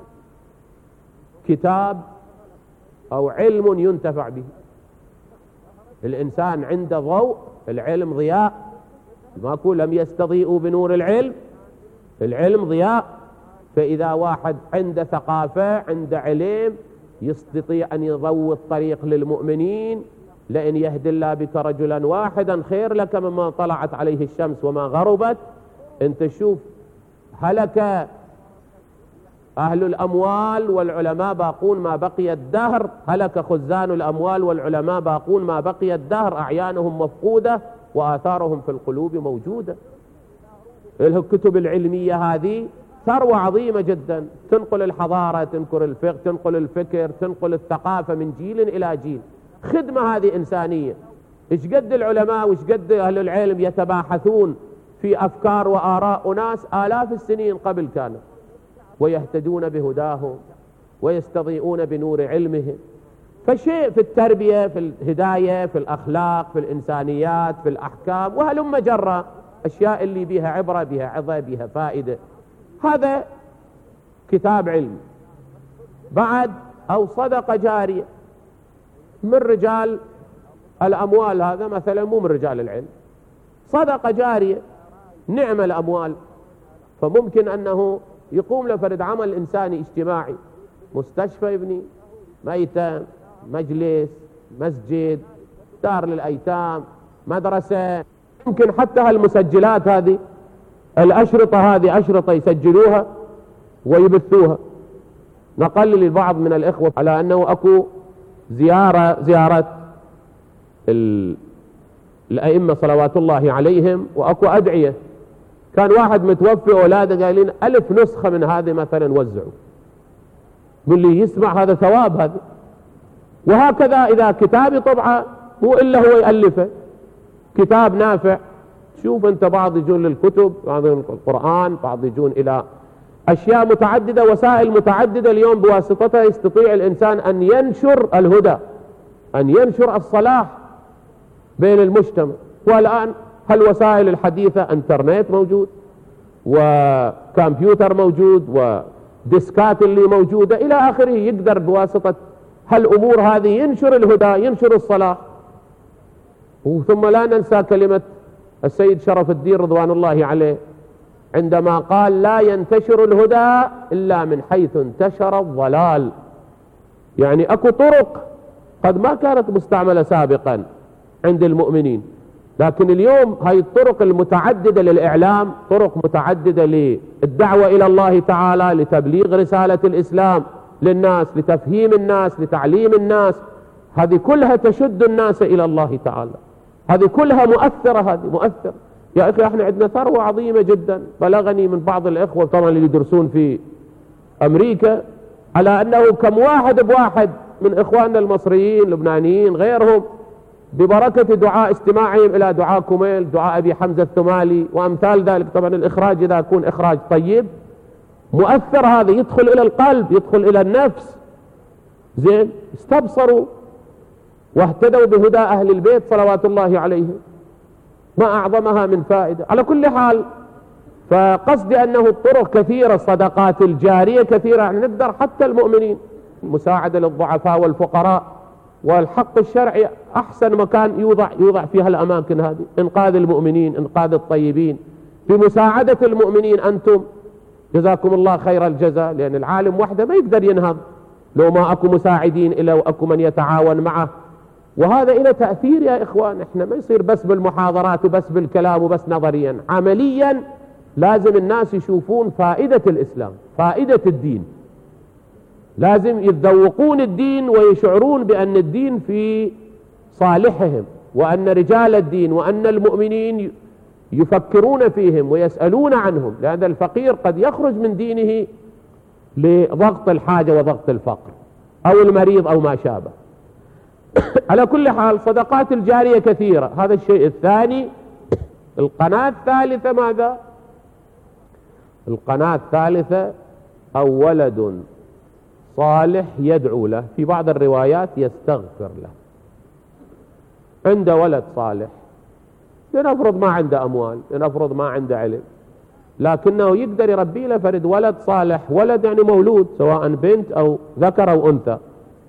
كتاب أو علم ينتفع به. الإنسان عنده ضوء، العلم ضياء، ماكو لم يستضيئوا بنور العلم، العلم ضياء. فإذا واحد عنده ثقافة، عنده علم، يستطيع أن يضوي الطريق للمؤمنين. لئن يهدي الله بك رجلا واحدا خير لك مما طلعت عليه الشمس وما غربت. انت شوف، هلك أهل الأموال والعلماء باقون ما بقي الدهر، هلك خزان الأموال والعلماء باقون ما بقي الدهر، أعيانهم مفقودة وآثارهم في القلوب موجودة. الكتب العلمية هذه ثروة عظيمة جدا، تنقل الحضارة، تنقل الفقه، تنقل الفكر، تنقل الثقافة من جيل إلى جيل. خدمة هذه إنسانية. إيش قد العلماء وإيش قد أهل العلم يتباحثون في أفكار وآراء أناس آلاف السنين قبل كانوا، ويهتدون بهداهم ويستضيئون بنور علمهم. فشيء في التربية، في الهداية، في الأخلاق، في الإنسانيات، في الأحكام، وهلم جرى أشياء اللي بها عبرة، بها عظة، بها فائدة. هذا كتاب علم. بعد أو صدقة جارية من رجال الأموال، هذا مثلا مو من رجال العلم، صدقة جارية، نعم الأموال، فممكن أنه يقوم لفرد عمل إنساني اجتماعي، مستشفى يبني، ميتم، مجلس، مسجد، دار للأيتام، مدرسة. ممكن حتى هالمسجلات هذه، الأشرطة هذه أشرطة يسجلوها ويبثوها. نقل للبعض من الإخوة على أنه أكو زيارة زيارة الأئمة صلوات الله عليهم، وأكو أدعية. كان واحد متوفي أولاده قايلين ألف نسخة من هذه مثلا وزعوا، واللي يسمع هذا ثواب هذا. وهكذا إذا كتابي طبعا مو إلا هو يألفه، كتاب نافع. شوف أنت، بعض يجون للكتب، بعض القرآن، بعض يجون إلى أشياء متعددة، وسائل متعددة اليوم بواسطتها يستطيع الإنسان أن ينشر الهدى، أن ينشر الصلاح بين المجتمع. والآن هالوسائل الحديثة، انترنت موجود، وكمبيوتر موجود، وديسكات اللي موجودة إلى آخره، يقدر بواسطة هالأمور هذه ينشر الهدى، ينشر الصلاح. ثم لا ننسى كلمة السيد شرف الدين رضوان الله عليه عندما قال لا ينتشر الهدى إلا من حيث انتشر الضلال. يعني أكو طرق قد ما كانت مستعملة سابقا عند المؤمنين، لكن اليوم هاي الطرق المتعددة للإعلام، طرق متعددة للدعوة إلى الله تعالى، لتبليغ رسالة الإسلام للناس، لتفهيم الناس، لتعليم الناس، هذه كلها تشد الناس إلى الله تعالى، هذه كلها مؤثرة، هذه مؤثرة. يا أخي احنا عندنا ثروة عظيمة جدا. بلغني من بعض الإخوة طبعا اللي يدرسون في أمريكا على أنه كم واحد بواحد من إخواننا المصريين، لبنانيين، غيرهم، ببركة دعاء استماعهم إلى دعاء كوميل، دعاء أبي حمزة الثمالي وأمثال ذلك. طبعا الإخراج إذا يكون إخراج طيب مؤثر، هذا يدخل إلى القلب، يدخل إلى النفس. زين، استبصروا واهتدوا بهدى أهل البيت صلوات الله عليهم، ما أعظمها من فائدة. على كل حال، فقصدي أنه الطرق كثيرة، الصدقات الجارية كثيرة، يعني نقدر حتى المؤمنين، مساعدة للضعفاء والفقراء، والحق الشرعي أحسن مكان يوضع يوضع فيها الأماكن هذه، إنقاذ المؤمنين، إنقاذ الطيبين، بمساعدة المؤمنين. أنتم جزاكم الله خير الجزاء، لأن العالم وحده ما يقدر ينهض، لو ما أكو مساعدين إلا وأكو من يتعاون معه. وهذا إلى تأثير يا إخوان. إحنا ما يصير بس بالمحاضرات وبس بالكلام وبس نظريا، عمليا لازم الناس يشوفون فائدة الإسلام، فائدة الدين، لازم يتذوقون الدين ويشعرون بأن الدين في صالحهم، وأن رجال الدين وأن المؤمنين يفكرون فيهم ويسألون عنهم، لأن الفقير قد يخرج من دينه لضغط الحاجة وضغط الفقر أو المريض أو ما شابه. على كل حال صدقات الجارية كثيرة، هذا الشيء الثاني. القناة الثالثة ماذا؟ القناة الثالثة أو ولد صالح يدعو له، في بعض الروايات يستغفر له. عنده ولد صالح، لنفرض ما عنده أموال، لنفرض ما عنده علم، لكنه يقدر يربي له فرد ولد صالح، ولد يعني مولود سواء بنت أو ذكر أو أنثى،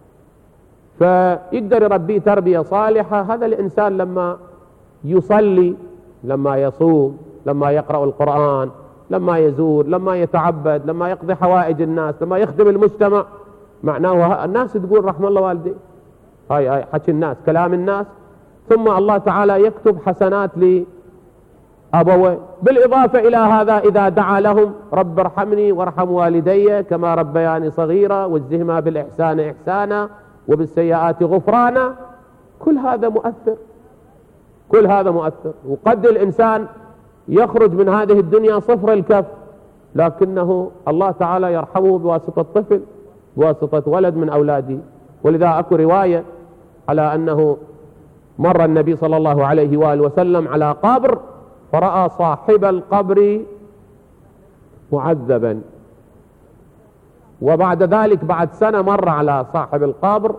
فيقدر يربيه تربية صالحة. هذا الإنسان لما يصلي، لما يصوم، لما يقرأ القرآن، لما يزور، لما يتعبد، لما يقضي حوائج الناس، لما يخدم المجتمع، معناه الناس تقول رحم الله والديه. هاي هاي حكي الناس، كلام الناس، ثم الله تعالى يكتب حسنات لأبويه. بالإضافة إلى هذا إذا دعا لهم رب ارحمني وارحم والدي كما ربياني صغيرا واجزهما بالإحسان إحسانا وبالسيئات غفرانا، كل هذا مؤثر، كل هذا مؤثر. وقد الإنسان يخرج من هذه الدنيا صفر الكف، لكنه الله تعالى يرحمه بواسطة طفل، بواسطة ولد من أولاده. ولذا أكو رواية على أنه مر النبي صلى الله عليه وآله وسلم على قبر فرأى صاحب القبر معذبا، وبعد ذلك بعد سنة مر على صاحب القبر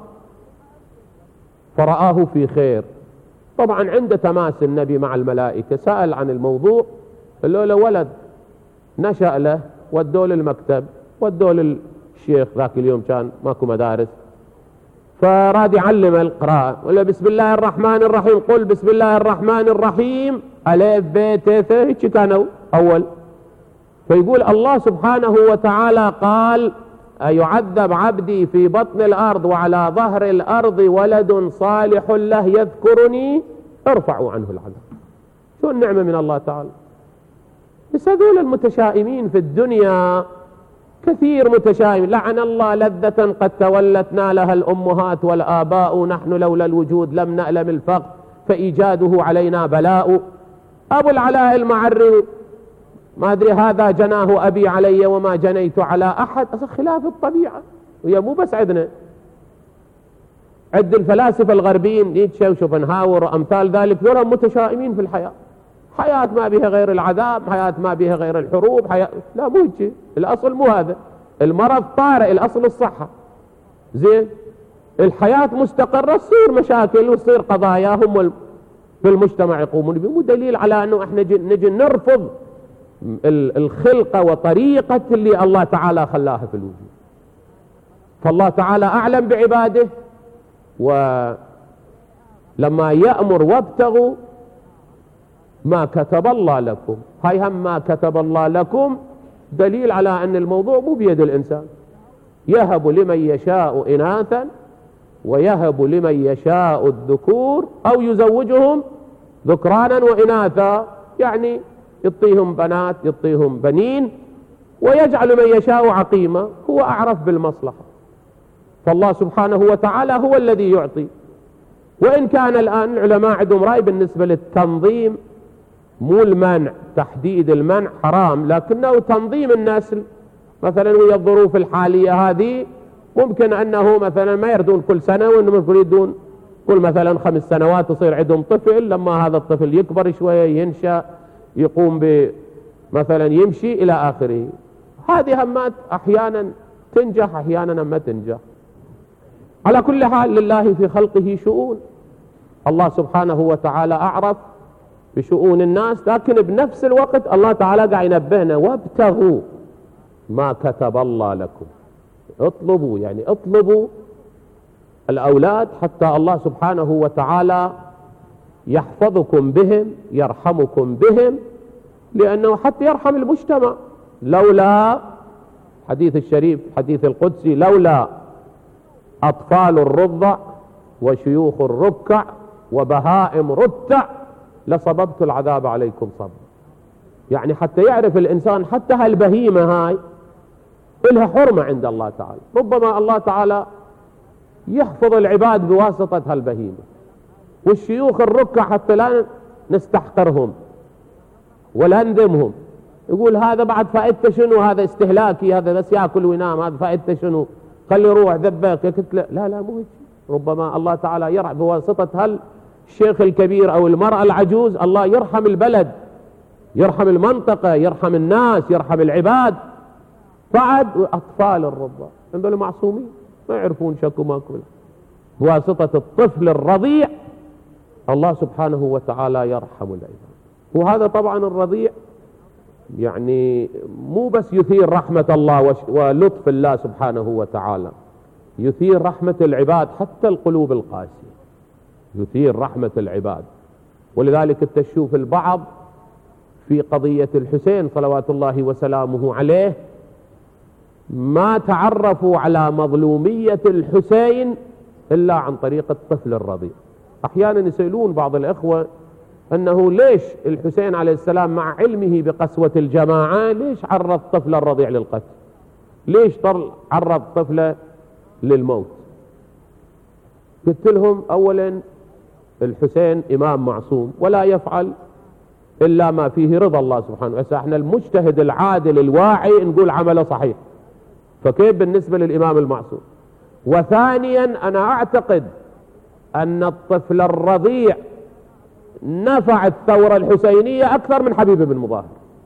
فرآه في خير. طبعا عند تماس النبي مع الملائكة سأل عن الموضوع، قال له ولد نشأ له، ودوه للمكتب، ودوه للشيخ، ذاك اليوم كان ماكو مدارس، فراد يعلم القراءة، ولا بسم الله الرحمن الرحيم، قل بسم الله الرحمن الرحيم ألف ب ت ث، هيك كانوا أول. فيقول الله سبحانه وتعالى قال أيعذب عبدي في بطن الأرض وعلى ظهر الأرض ولد صالح له يذكرني ارفعوا عنه العذاب. شو النعمة من الله تعالى. بس هذول المتشائمين في الدنيا كثير متشائم، لعن الله لذة قد تولتنا لها الأمهات والآباء، نحن لولا الوجود لم نألم الفقر فإيجاده علينا بلاء. أبو العلاء المعري ما أدري هذا جناه أبي علي وما جنيت على أحد، أصلا خلاف الطبيعة. وهي مو بس عندنا، عد الفلاسفة الغربيين نيتشه وشوبنهاور وأمثال ذلك، ذولا متشائمين في الحياة، حياة ما بها غير العذاب، حياة ما بها غير الحروب، حياة لا مو هيك، الأصل مو هذا، المرض طارئ، الأصل الصحة. زين الحياة مستقرة، تصير مشاكل وتصير قضاياهم في المجتمع يقومون به، مو دليل على أنه احنا نجي نرفض الخلقة وطريقة اللي الله تعالى خلاها في الوجود. فالله تعالى أعلم بعباده، ولما يأمر وابتغوا ما كتب الله لكم، هاي هم ما كتب الله لكم دليل على أن الموضوع مو بيد الإنسان. يهب لمن يشاء إناثا ويهب لمن يشاء الذكور أو يزوجهم ذكرانا وإناثا، يعني يعطيهم بنات يعطيهم بنين، ويجعل من يشاء عقيما، هو أعرف بالمصلحة. فالله سبحانه وتعالى هو الذي يعطي. وإن كان الآن العلماء عندهم رأي بالنسبة للتنظيم، مو المنع، تحديد المنع حرام، لكنه تنظيم النسل. مثلا ويا الظروف الحالية هذه ممكن أنه مثلا ما يردون كل سنة، وإنهم يريدون كل مثلا خمس سنوات يصير عندهم طفل، لما هذا الطفل يكبر شوية ينشأ يقوم بمثلا يمشي إلى آخره. هذه همات أحيانا تنجح أحيانا ما تنجح. على كل حال لله في خلقه شؤون، الله سبحانه وتعالى أعرف بشؤون الناس، لكن بنفس الوقت الله تعالى قاعد ينبهنا وابتغوا ما كتب الله لكم، اطلبوا، يعني اطلبوا الأولاد حتى الله سبحانه وتعالى يحفظكم بهم، يرحمكم بهم، لأنه حتى يرحم المجتمع. لولا حديث الشريف حديث القدسي، لولا أطفال الرضع وشيوخ الركع وبهائم رتع لصببت العذاب عليكم صبا. يعني حتى يعرف الإنسان حتى هالبهيمة هاي إلها حرمة عند الله تعالى. ربما الله تعالى يحفظ العباد بواسطة هالبهيمة. والشيوخ الركع حتى لا نستحقرهم ولا نذمهم، يقول هذا بعد فائدته شنو، هذا استهلاكي، هذا بس يأكل وينام، هذا فائدته شنو، خلي روح ذبك يا كتلة. لا لا مو هيك. ربما الله تعالى يرعى بواسطة هالشيخ الكبير أو المرأة العجوز، الله يرحم البلد، يرحم المنطقة، يرحم الناس، يرحم العباد. بعد أطفال الرضع هذول معصومين ما يعرفون شكو ماكو. بواسطة الطفل الرضيع الله سبحانه وتعالى يرحم العباد. وهذا طبعا الرضيع يعني مو بس يثير رحمة الله ولطف الله سبحانه وتعالى، يثير رحمة العباد حتى القلوب القاسية، يثير رحمة العباد. ولذلك تشوف البعض في قضية الحسين صلوات الله وسلامه عليه ما تعرفوا على مظلومية الحسين إلا عن طريق الطفل الرضيع. أحيانا يسألون بعض الإخوة أنه ليش الحسين عليه السلام مع علمه بقسوة الجماعة ليش عرض طفل الرضيع للقتل، ليش عرض طفله للموت؟ قلت لهم أولا الحسين إمام معصوم ولا يفعل إلا ما فيه رضا الله سبحانه وتعالى. احنا المجتهد العادل الواعي نقول عمله صحيح، فكيف بالنسبة للإمام المعصوم؟ وثانيا أنا أعتقد أن الطفل الرضيع نفع الثورة الحسينية أكثر من حبيب بن مظاهر،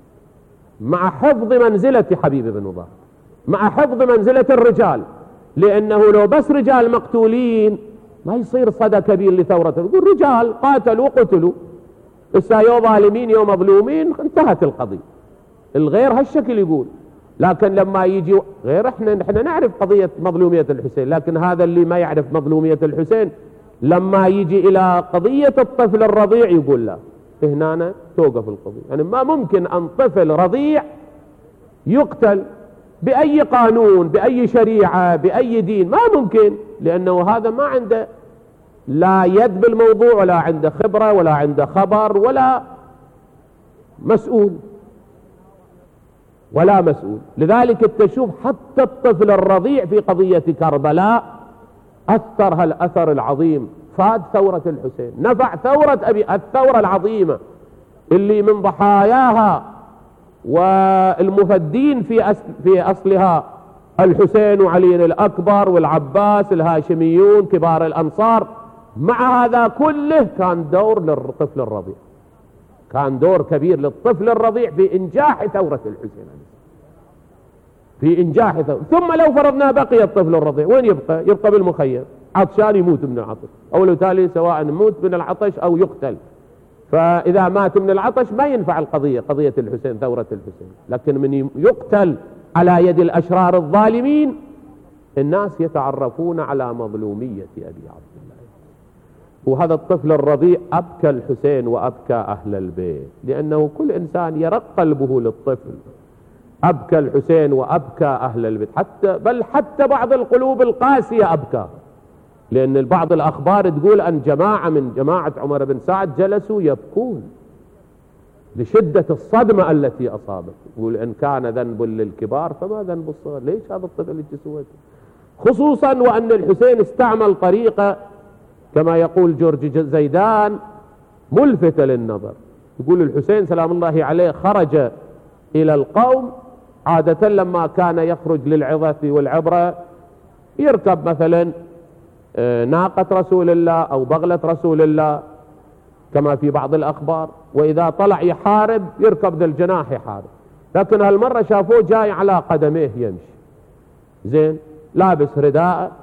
مع حفظ منزلة حبيب بن مظاهر، مع حفظ منزلة الرجال، لأنه لو بس رجال مقتولين ما يصير صدى كبير لثورة. يقول رجال قاتلوا قتلوا، إسا يو ظالمين يو مظلومين انتهت القضية. الغير هالشكل يقول. لكن لما يجي غير احنا احنا نعرف قضية مظلومية الحسين، لكن هذا اللي ما يعرف مظلومية الحسين لما يجي إلى قضية الطفل الرضيع يقول لا هنا توقف القضية. يعني ما ممكن أن طفل رضيع يقتل بأي قانون بأي شريعة بأي دين، ما ممكن، لأنه هذا ما عنده لا يد بالموضوع ولا عنده خبرة ولا عنده خبر ولا مسؤول ولا مسؤول. لذلك تشوف حتى الطفل الرضيع في قضية كربلاء أثر هالأثر العظيم، فاد ثورة الحسين، نفع ثورة أبي الثورة العظيمة اللي من ضحاياها والمفدين في أصل في أصلها الحسين وعلي الأكبر والعباس الهاشميون كبار الأنصار. مع هذا كله كان دور للطفل الرضيع، كان دور كبير للطفل الرضيع في إنجاح ثورة الحسين، في إنجاح ثورة. ثم لو فرضنا بقي الطفل الرضيع وين يبقى؟ يبقى بالمخيم عطشان يموت من العطش، أو لو تالي سواء يموت من العطش أو يقتل. فإذا مات من العطش ما ينفع القضية قضية الحسين ثورة الحسين. لكن من يقتل على يد الأشرار الظالمين الناس يتعرفون على مظلومية أبي عبد الله. وهذا الطفل الرضيع أبكى الحسين وأبكى أهل البيت، لأنه كل إنسان يرق قلبه للطفل. أبكى الحسين وأبكى أهل البيت، حتى بل حتى بعض القلوب القاسية أبكى، لأن بعض الأخبار تقول أن جماعة من جماعة عمر بن سعد جلسوا يبكون لشدة الصدمة التي أصابت. يقول إن كان ذنب للكبار فما ذنب الصغار، ليش هذا الطفل اللي سويته؟ خصوصا وأن الحسين استعمل طريقة كما يقول جورج زيدان ملفتة للنظر. يقول الحسين سلام الله عليه خرج إلى القوم عادة لما كان يخرج للعظة والعبرة يركب مثلا ناقة رسول الله أو بغلة رسول الله كما في بعض الأخبار، وإذا طلع يحارب يركب ذا الجناح يحارب. لكن هالمرة شافوه جاي على قدميه يمشي زين، لابس رداء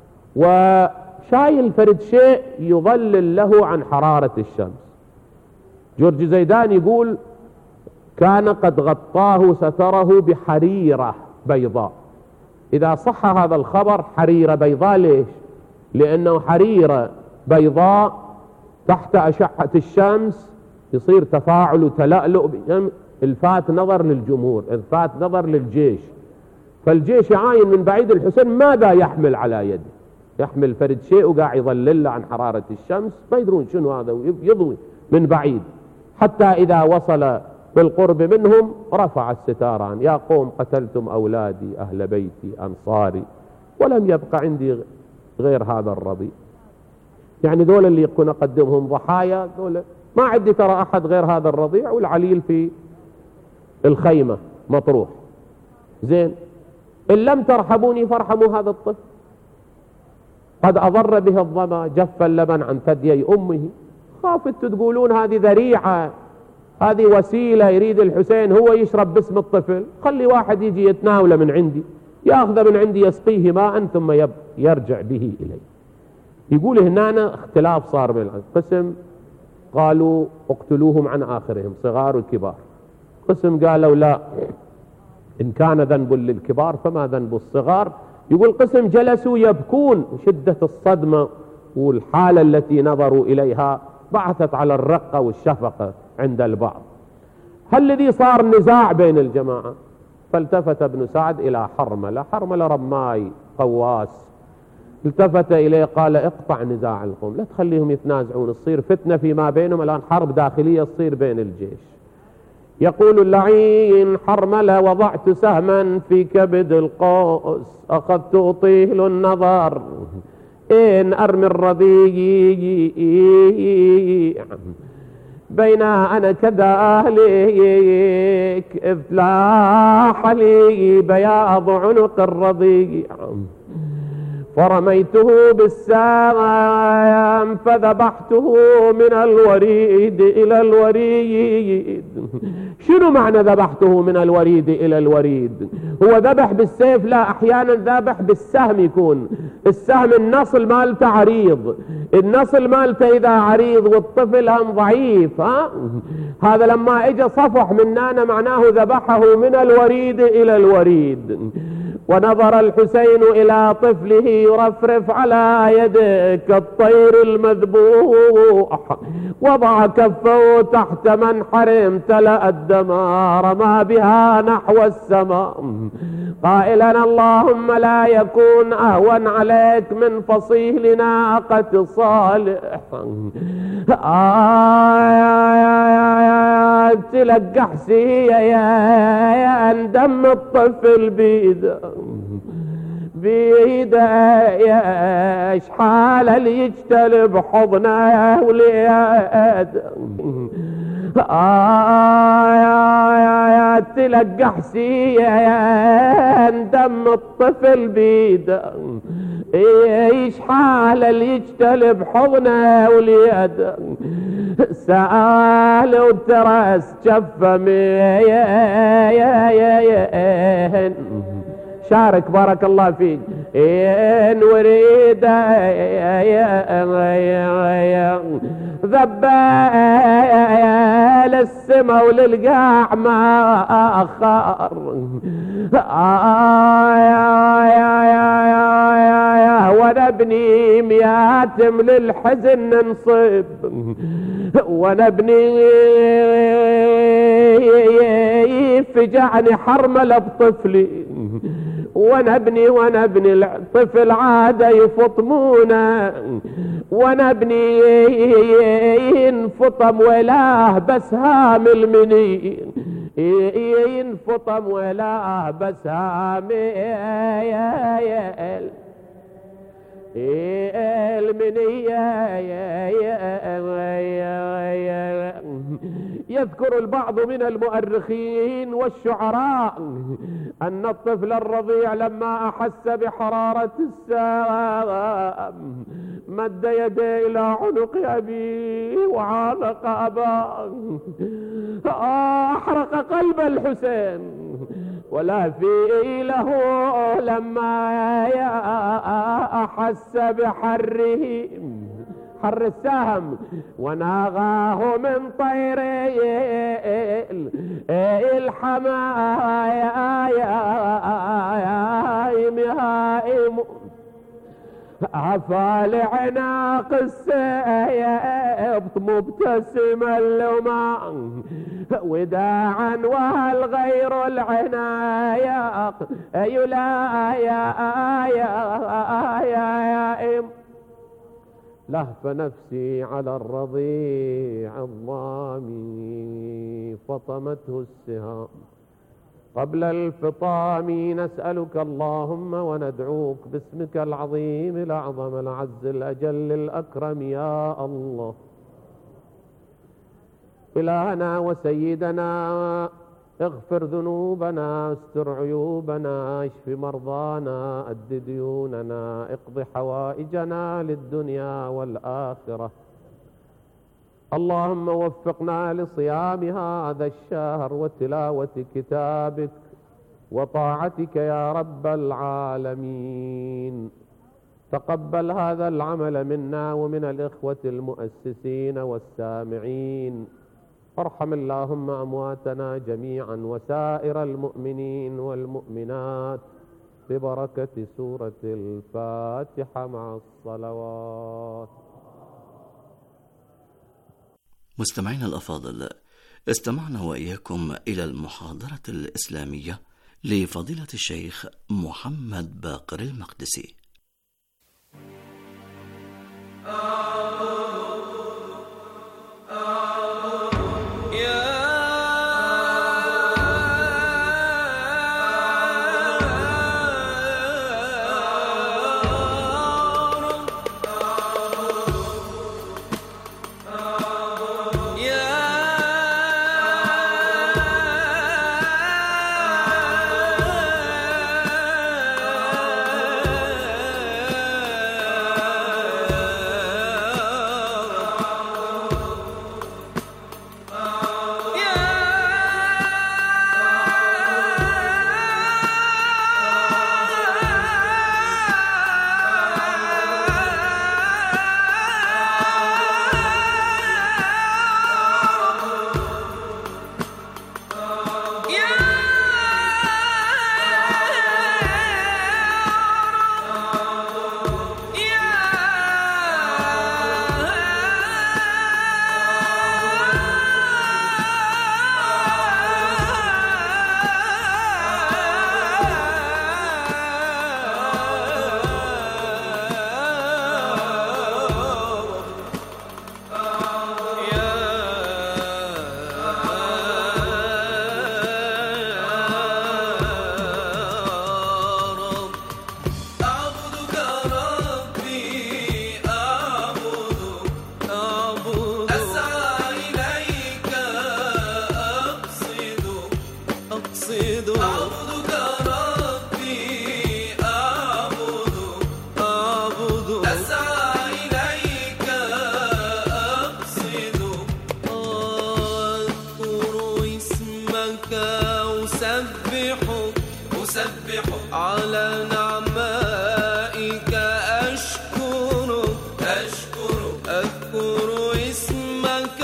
وشايل فرد شيء يظلل له عن حرارة الشمس. جورج زيدان يقول كان قد غطاه ستره بحريرة بيضاء. إذا صح هذا الخبر حريرة بيضاء ليش؟ لأنه حريرة بيضاء تحت أشعة الشمس يصير تفاعل وتلألؤ، الفات نظر للجمهور، الفات نظر للجيش، فالجيش يعاين من بعيد الحسين ماذا يحمل على يده، يحمل فرد شيء وقاعد يظلل عن حرارة الشمس، ما يدرون شنو هذا، يضوي من بعيد، حتى إذا وصل بالقرب منهم رفع الستاران: يا قوم قتلتم أولادي أهل بيتي أنصاري ولم يبق عندي غير هذا الرضيع. يعني دول اللي يكون أقدمهم ضحايا، دول ما عندي ترى أحد غير هذا الرضيع، والعليل في الخيمة مطروح. زين، إن لم ترحموني فارحموا هذا الطفل، قد أضر به الظما، جف اللبن عن ثديي أمه. خافت تقولون هذه ذريعة، هذه وسيلة يريد الحسين هو يشرب باسم الطفل، خلي واحد يجي يتناوله من عندي، يأخذ من عندي يسقيه ماء ثم يرجع به إلي. يقول هنا اختلاف صار بين القسم، قالوا اقتلوهم عن آخرهم صغار وكبار، قسم قالوا لا، إن كان ذنب للكبار فما ذنب الصغار. يقول قسم جلسوا يبكون، شدة الصدمة والحالة التي نظروا إليها بعثت على الرقة والشفقة عند البعض. هل الذي صار نزاع بين الجماعة؟ فالتفت ابن سعد إلى حرملة، حرملة رماي قواس، التفت إليه قال: اقطع نزاع القوم، لا تخليهم يتنازعون، تصير فتنة فيما بينهم، الآن حرب داخلية تصير بين الجيش. يقول اللعين حرملة: وضعت سهما في كبد القوس، أخذت أطيل النظر إن أرمي الرضيع، بين أنا كذلك إذ لاح لي بياض عنق الرضيع، فرميته بالسام فذبحته من الوريد إلى الوريد. شنو معنى ذبحته من الوريد إلى الوريد؟ هو ذبح بالسيف؟ لا، أحيانا ذبح بالسهم. يكون السهم النصل مالته عريض، النصل مالته إذا عريض والطفل هم ضعيف، ها؟ هذا لما اجى صفح من نانا معناه ذبحه من الوريد إلى الوريد. ونظر الحسين إلى طفله يرفرف على يده كالطير المذبوح، وضع كفه تحت منحر امتلأ الدمار، رمى بها نحو السماء قائلا: اللهم لا يكون أهون عليك من فصيل ناقة صالح. آه تلقح سيه يا دم الطفل بيده بيده، ايش حال اللي يجتلب حضنه يا وليد. آه يا يا تلقح سيه يا دم الطفل بيده، ايش حال اللي يجتلب حضنه وليد. سأل وترس جفة يا يا يا يا شارك بارك الله فيك. إن وريد ذبال السما وللقاع ما أخر. وانا ابني مياتم للحزن نصب، وانا ابني فجعني حرملة بطفلي، وانا ابني وانا ابني الطفل عاد يفطمونه، وانا ابني ينفطم ولاه بسهام المنين، ينفطم ولاه بسهام المنية. يذكر البعض من المؤرخين والشعراء أن الطفل الرضيع لما أحس بحرارة السام مد يديه إلى عنق أبيه وعانق أباه. أحرق قلب الحسين ولا في له لما أحس بحره حر السهم، وناغاه من طير الحمايم هائم عفا لعناق السيف مبتسم اللمع وداعا وهل غير العناية يلا يا يا يا لهف نفسي على الرضيع الضامي فطمته السهام قبل الفطام نسألك اللهم وندعوك باسمك العظيم الأعظم العز الأجل الأكرم يا الله إلهنا وسيدنا اغفر ذنوبنا استر عيوبنا اشف مرضانا أد ديوننا اقض حوائجنا للدنيا والآخرة اللهم وفقنا لصيام هذا الشهر وتلاوة كتابك وطاعتك يا رب العالمين تقبل هذا العمل منا ومن الإخوة المؤسسين والسامعين ارحم اللهم أمواتنا جميعا وسائر المؤمنين والمؤمنات ببركة سورة الفاتحة مع الصلوات. مستمعينا الأفاضل، استمعنا وإياكم إلى المحاضرة الإسلامية لفضيلة الشيخ محمد باقر المقدسي. على نعمائك أشكرك أشكرك أذكر اسمك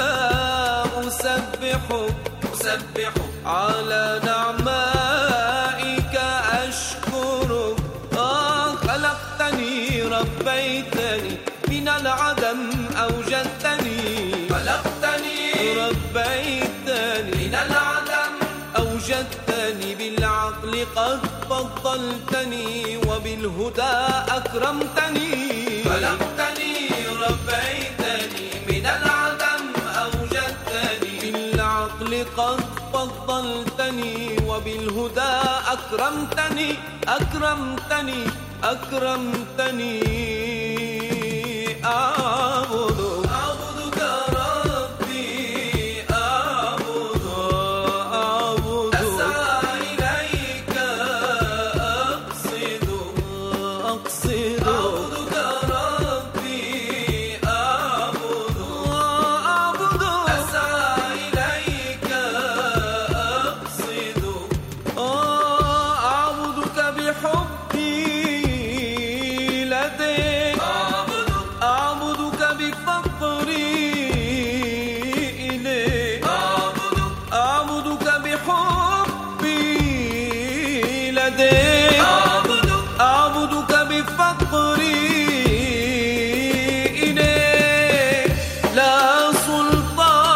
أسبحك أسبحك على نعمائك أشكرك آه خلقتني ربيتني من العدم أوجدتني خلقتني ربيتني من العدم أوجدتني بالعقل قد فضلتني وبالهدى أكرمتني خلقتني ربيتني من العدم أوجدتني بالعقل قد فضلتني وبالهدى أكرمتني أكرمتني أكرمتني أعبد